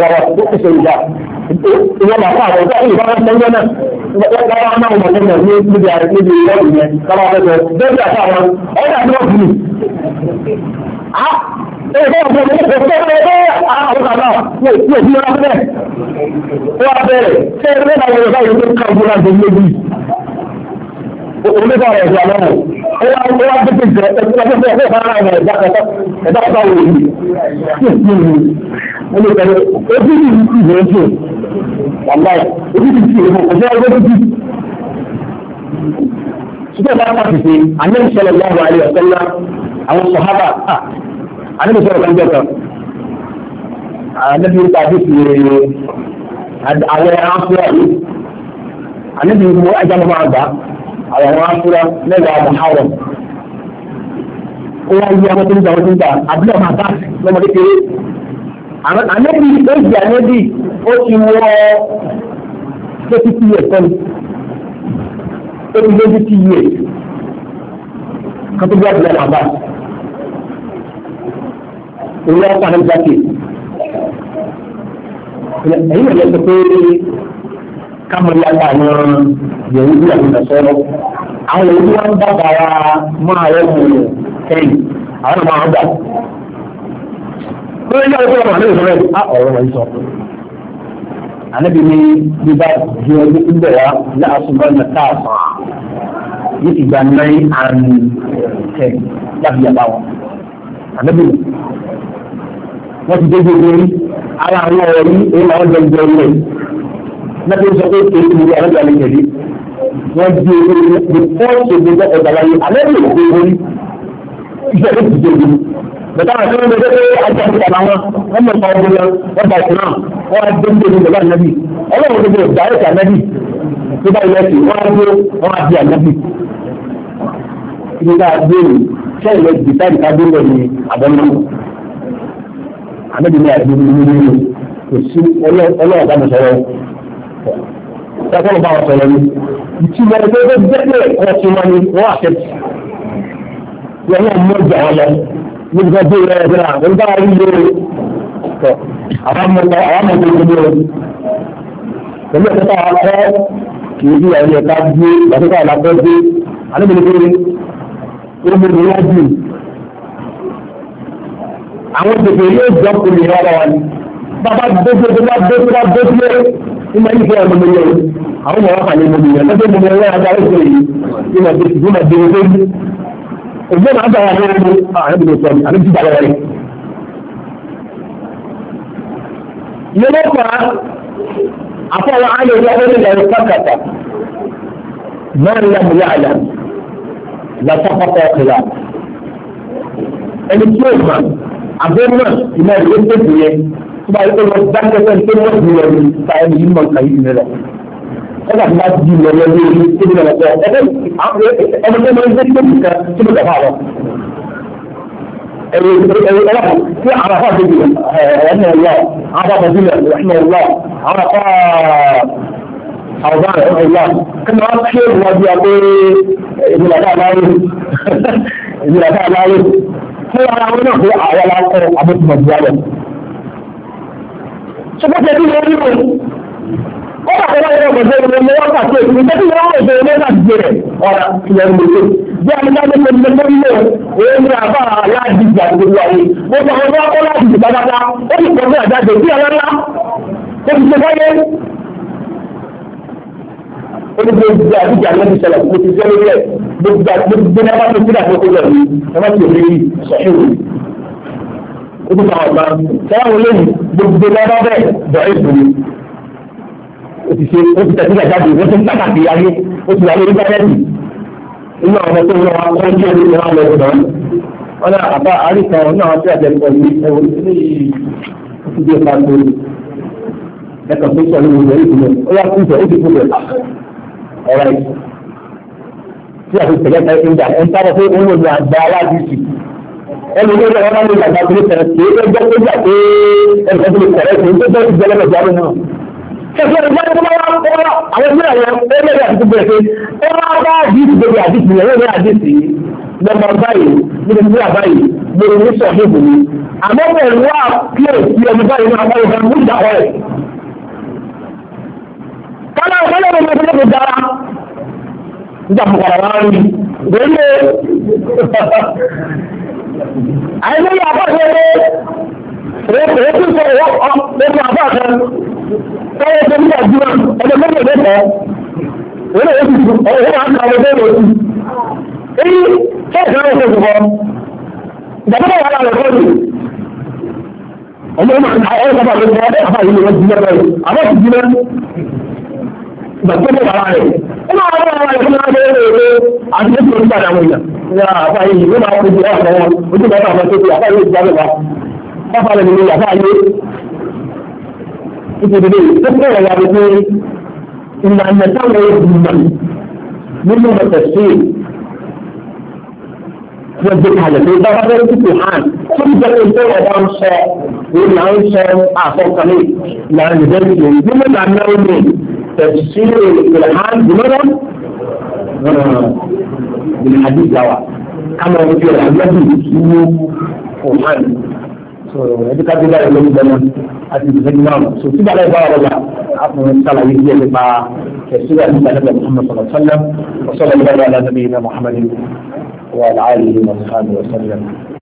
ìwọ̀n àpá àwọn ọ̀gá ìbára ṣẹ́gbẹ́ náà wọ́n máa ń mọ̀ ní níbi ìwọ̀n ìyẹn lọ́wọ́ ọ̀gá bẹ́ẹ̀ àpá àwọn ọ̀gá tí wọ́n fi ní. Ẹgbẹ́ ọ̀gbọ́n ní ẹgbẹ́ àwọn ọ̀gá náà ní òfin ọ̀gá bẹ́ẹ̀. Wọ́n bẹ̀rẹ̀ ṣé ẹgbẹ́ àwọn ọ̀gá yìí tó ká ọgbọ́n àti méjì. Onígbà rẹ̀ ìgbà lọ́wọ́. Ó wá gbé ìjẹ́ ẹgbẹ́ ẹ̀dá ọ̀gá wò yìí. Mo lè tẹ̀lé ojú ìlú ìlú wàláì ojú ti ti ìlú ọjọ́ ọjọ́ tó ti. Ṣùgbọ́n bá pàṣẹ àmì ìṣẹ̀lẹ̀ lọ́wọ́ àlẹ́ ọ̀sẹ́lá àwọn sọ̀hábà àmì ìṣẹ̀lẹ̀ kan jẹ́ kan. Àmì ìṣẹ̀lẹ̀ àti ìṣẹ̀lẹ̀ àwọn afúrá yìí. Àmì ìṣẹ̀lẹ̀ ajá máa gbà àwọn afúrá mẹ́ta àbọ̀ ó wá yí ọmọ tó ń gbà wọ́n tó ń gbà àbúrò máa bá lọ́mọdé kéré ànẹ́bí èjì ànẹ́bí ó ti wọ 30 years tẹ́lẹ̀ ó ti lé 50 years kan tó bí wọ́n ti lẹ́nu àbá òun lọ́wọ́ kan ní jáde ẹ̀yìn ìrẹ̀lẹ̀ sọ pé kámọ̀lì àgbà àwọn yẹ̀wù bí àwọn ìdásọ́rọ̀ àwọn yẹ̀wù bí wọ́n bá bàrà máa rẹ̀ mú kẹ́yìn àwọn ọmọ àwọn gbà lórí ilé ọjọ́ ọmọ àlejò rẹ̀ á ọ̀rọ̀ wọn sọ ànábì ní bíbá di ọdún ń bẹ̀rẹ̀ láàṣùgbọ́ ní káàsán yìí ti gba 9 and 10 láti yàgbá wọn ànábì wọ́n ti dé gbogbo rí ara àwọn ọ̀rọ̀ yìí èyí máa ń jẹ ìjọ ilẹ̀ láti sọ pé èyí ti di àlejò àlejò rí wọ́n di the first of the ọ̀dà wáyé ànábì ò gbogbo rí iṣẹ́ tó ti dé gbogbo bẹ̀tà àti wọn lè dé ajá ti kàlà wọn wọn mọ̀ nípa ọgbọ́n wọn gba ìsìn náà wọn á dé níbi ìjọba ànábì ọlọ́run tó bẹ̀rẹ̀ ìdáyẹ̀tì ànábì tó bá ilẹ̀ sí wọn á dé wọn á di ànábì. ibi ká gbèrò sẹ́yìn lọ di táyì ká gbèrò ní àbọ̀nà ànábì ní àdúgbò ní nínú kò sí ọlọ́run bá mi sọ̀rọ̀ ṣẹ́kọ̀ọ́ bá wọn sọ̀rọ̀ ní ìtumọ̀ ẹgbẹ́ tó jẹ́ pé ẹ̀kọ́ tí wọ́n ní wọ́n àṣẹ́tì wọ́n náà mú ìjà wọn lọ nígbà tó yẹ ẹgbẹ́ náà nígbà rí lórí tọ́ àwọn ọmọ tó gbogbo pẹ̀lú ẹ̀kọ́ akọ́ kìí bí ẹ̀rí ẹ̀ka gbé ìgbàsókè àlàkọ́ gbé alébìnrin pé ó mú ní wájú àwọn tètè yóò jọ kò lè rárá wa ni bàbá dókè nígbà yìí fẹ́ ọmọ mi yẹn àwọn ọmọ wa kà ní mo mi yẹn lọ́jọ́ mo mi yẹn agbára ìṣòro yìí ní ma dé ògbó máa dára ní ọmọ àrẹ́bìnrin sọ́ọ̀nì àrẹ́bìnrin dára rẹ̀. Ilé lọ́pàá àfọwọ́ àlè ìyàwó ilẹ̀ ìpàkàtà máa ń lámù yáàlá látàkọ́kọ́ ọ̀kìlá. Ẹni tí ó mà àbẹ́mọ̀ ìmọ̀ ìwé tẹ̀sí yẹn tó bá yẹ kó lọ dákẹ́sẹ́ tó wọ́n ti rẹ̀ ní ta ẹni yìí mọ̀ nǹkan yìí nílẹ̀. Ẹgbà tí wọ́n di lọ lórí tó bí lọ́wọ́ pọ̀ ẹgbẹ́ ọmọ tó máa ń gbé tó nìkan tó bí lọ́wọ́ àwọn. Ẹ̀rọ tí àwọn afá tó bí ẹ̀ẹ́nà ọ̀lá àwọn afá tó bí ẹ̀ẹ́nà ọ̀lá àwọn afá àwọ̀bá ẹ̀ẹ́nà ọ̀lá kí wọ́n ṣe wọ́n bí abẹ́ ìdílàdá aláwọ̀ fún ara wọn náà fún àwọn aláwọ̀ abẹ́tùmọ̀ bí wọ́n lọ. Ṣé tí wọ́n rí wọn? Ó bá tẹ́lá ẹ̀rọ ọ̀gbọ̀n tó ní wọ́n pàṣẹ ìpín tó tí wọ́n rẹ̀ ṣe ilé láti gbé rẹ̀ ọ̀rà ilẹ̀ ìgbèsè. Bí a ní ká lóko ní lọ́wọ́ ilé òun ní àbá aláàdì ìjà gbogbo ayé. Gbogbo àwọn ọmọ ọkọ láti ìjà dáadáa ó sì pọ̀ ní àjáde bí ọlọ́lá ó ti ṣe fáyé. Ó ní gbogbo àdìjà lẹ́nu ìṣẹ̀lẹ̀ mo ti ṣẹlẹ̀ rẹ̀ gbogbo ní abáṣe sílẹ̀ àti okòó rẹ̀ ẹ má ti rí sọ̀ṣẹ́wò. Ó ti máa ọ̀gbà sẹ́wọ̀n olóyìn gbogbo ní abáṣe bẹ̀rẹ̀ ìṣòro. Ó ti tẹ̀sí ìjáde wọ́n ti ń pàtàkì ayé ó ti wà lórí íńtánẹ́ẹ̀tì inú àwọn tó ń lọ wọn kọ́ jẹ́ ìlú wọn lọ ìgbà wọn náà àbá àríkan náà tí àjẹpọ̀ ní ẹ̀wọ̀n ní ìdí ẹ̀ka tó ẹ̀ka tó sọ ní ìwé ìdílé ó yà kú ìfẹ́ ó ti kú bẹ̀ ọ̀rọ̀ ẹ̀ tí a fi tẹ̀lé ẹ̀ka ìjà ẹ̀ ń sábà pé ó ń lò ní àgbà aládìsí ẹni ní ọjọ́ wọn ní àgbà tó lè tẹ̀lé kí ó jẹ́ pé jà pé ẹ̀ka tó lè tẹ̀lé kí ó jẹ́ ìjẹ́lẹ̀ ìjáde náà. Kẹ̀kẹ́ ìgbà tó bá wá àwọn ìgbà yẹn ẹgbẹ́ àti bẹ̀rẹ̀ pé ó máa bá àdìsí gbogbo àdìsí yẹn lórí àdìsí lọ́mọ báyìí nínú ìgbà báyìí lórí ní sọ̀rọ̀ ìbò mi. Àmọ́ pẹ̀lú wá kílè sí ọmọ báyìí náà wọ́n fẹ́ mú ìjà ọ̀rẹ́. Kọ́lá ọ̀kọ́lá ọmọ ìgbà tó dára nígbà pọ̀pọ̀lá wá rí lórí àìlóyè àbáṣe èyí tó sọ ọ̀pọ̀ àbáṣe Táyé tó ní àjúwà ẹgbẹ́ mẹ́rin lẹ́kọ̀ọ́, òun èyí ti ọ̀rọ̀ máa ń ka ọmọdé rẹ̀ sí. Èyí kẹ́ẹ̀kẹ́ rẹ̀ ṣe kọ̀. Ìjọba wà lára rẹ̀ lórí. Ọmọ ọmọ àwọn ọmọ rẹ̀ kọ́ ọ́ àbá ìlú rẹ̀ jí lẹ́rẹ̀ rẹ̀. Àbá ti jí lẹ́rẹ̀. Ìgbà tó bọ̀ lára rẹ̀. Ó máa wọ́n wọ́n rẹ̀ fún máa bẹ̀rẹ̀ rẹ̀ àti ní ìlú padà wọ̀nyà. Ìyá àbá yìí ló máa kojú ọ̀sán wọn. Ojú bàtà àwọn tó ti àbá yìí jáde wá. Báfa rẹ̀ nínú àbá yìí ìpèdè tó kọ̀rọ̀ wà wípé ìlànà táwọn ìgbìmọ̀ nínú ọ̀tẹ̀ sí wọ́n gbé kalẹ̀ pé bá bá fẹ́ títí hàn tó ń jẹ́ pé ìṣe ọ̀dà ń sọ òun là ń sọ àfọkànlẹ̀ ìlànà ìdẹ́rù ìlú nínú ìlànà òní tẹ̀sí ìlànà ìmọ̀ràn ìlànà ìjàwá kámọ̀ ojú ọ̀rọ̀ àgbẹ̀bí ìlú òhàn so ẹbí ká gbé báyìí lórí bẹ́ẹ̀ àti ìdíjẹ́ náà so tí bàbá ìbára wọlé àfihàn sálàyé díẹ̀ nípa tẹ̀síwá nípa nípa Muhammad sallallahu alaihi wa sallam wa sallallahu ala nabiyyina Muhammadin wa ala alihi wa sahbihi wa sallam.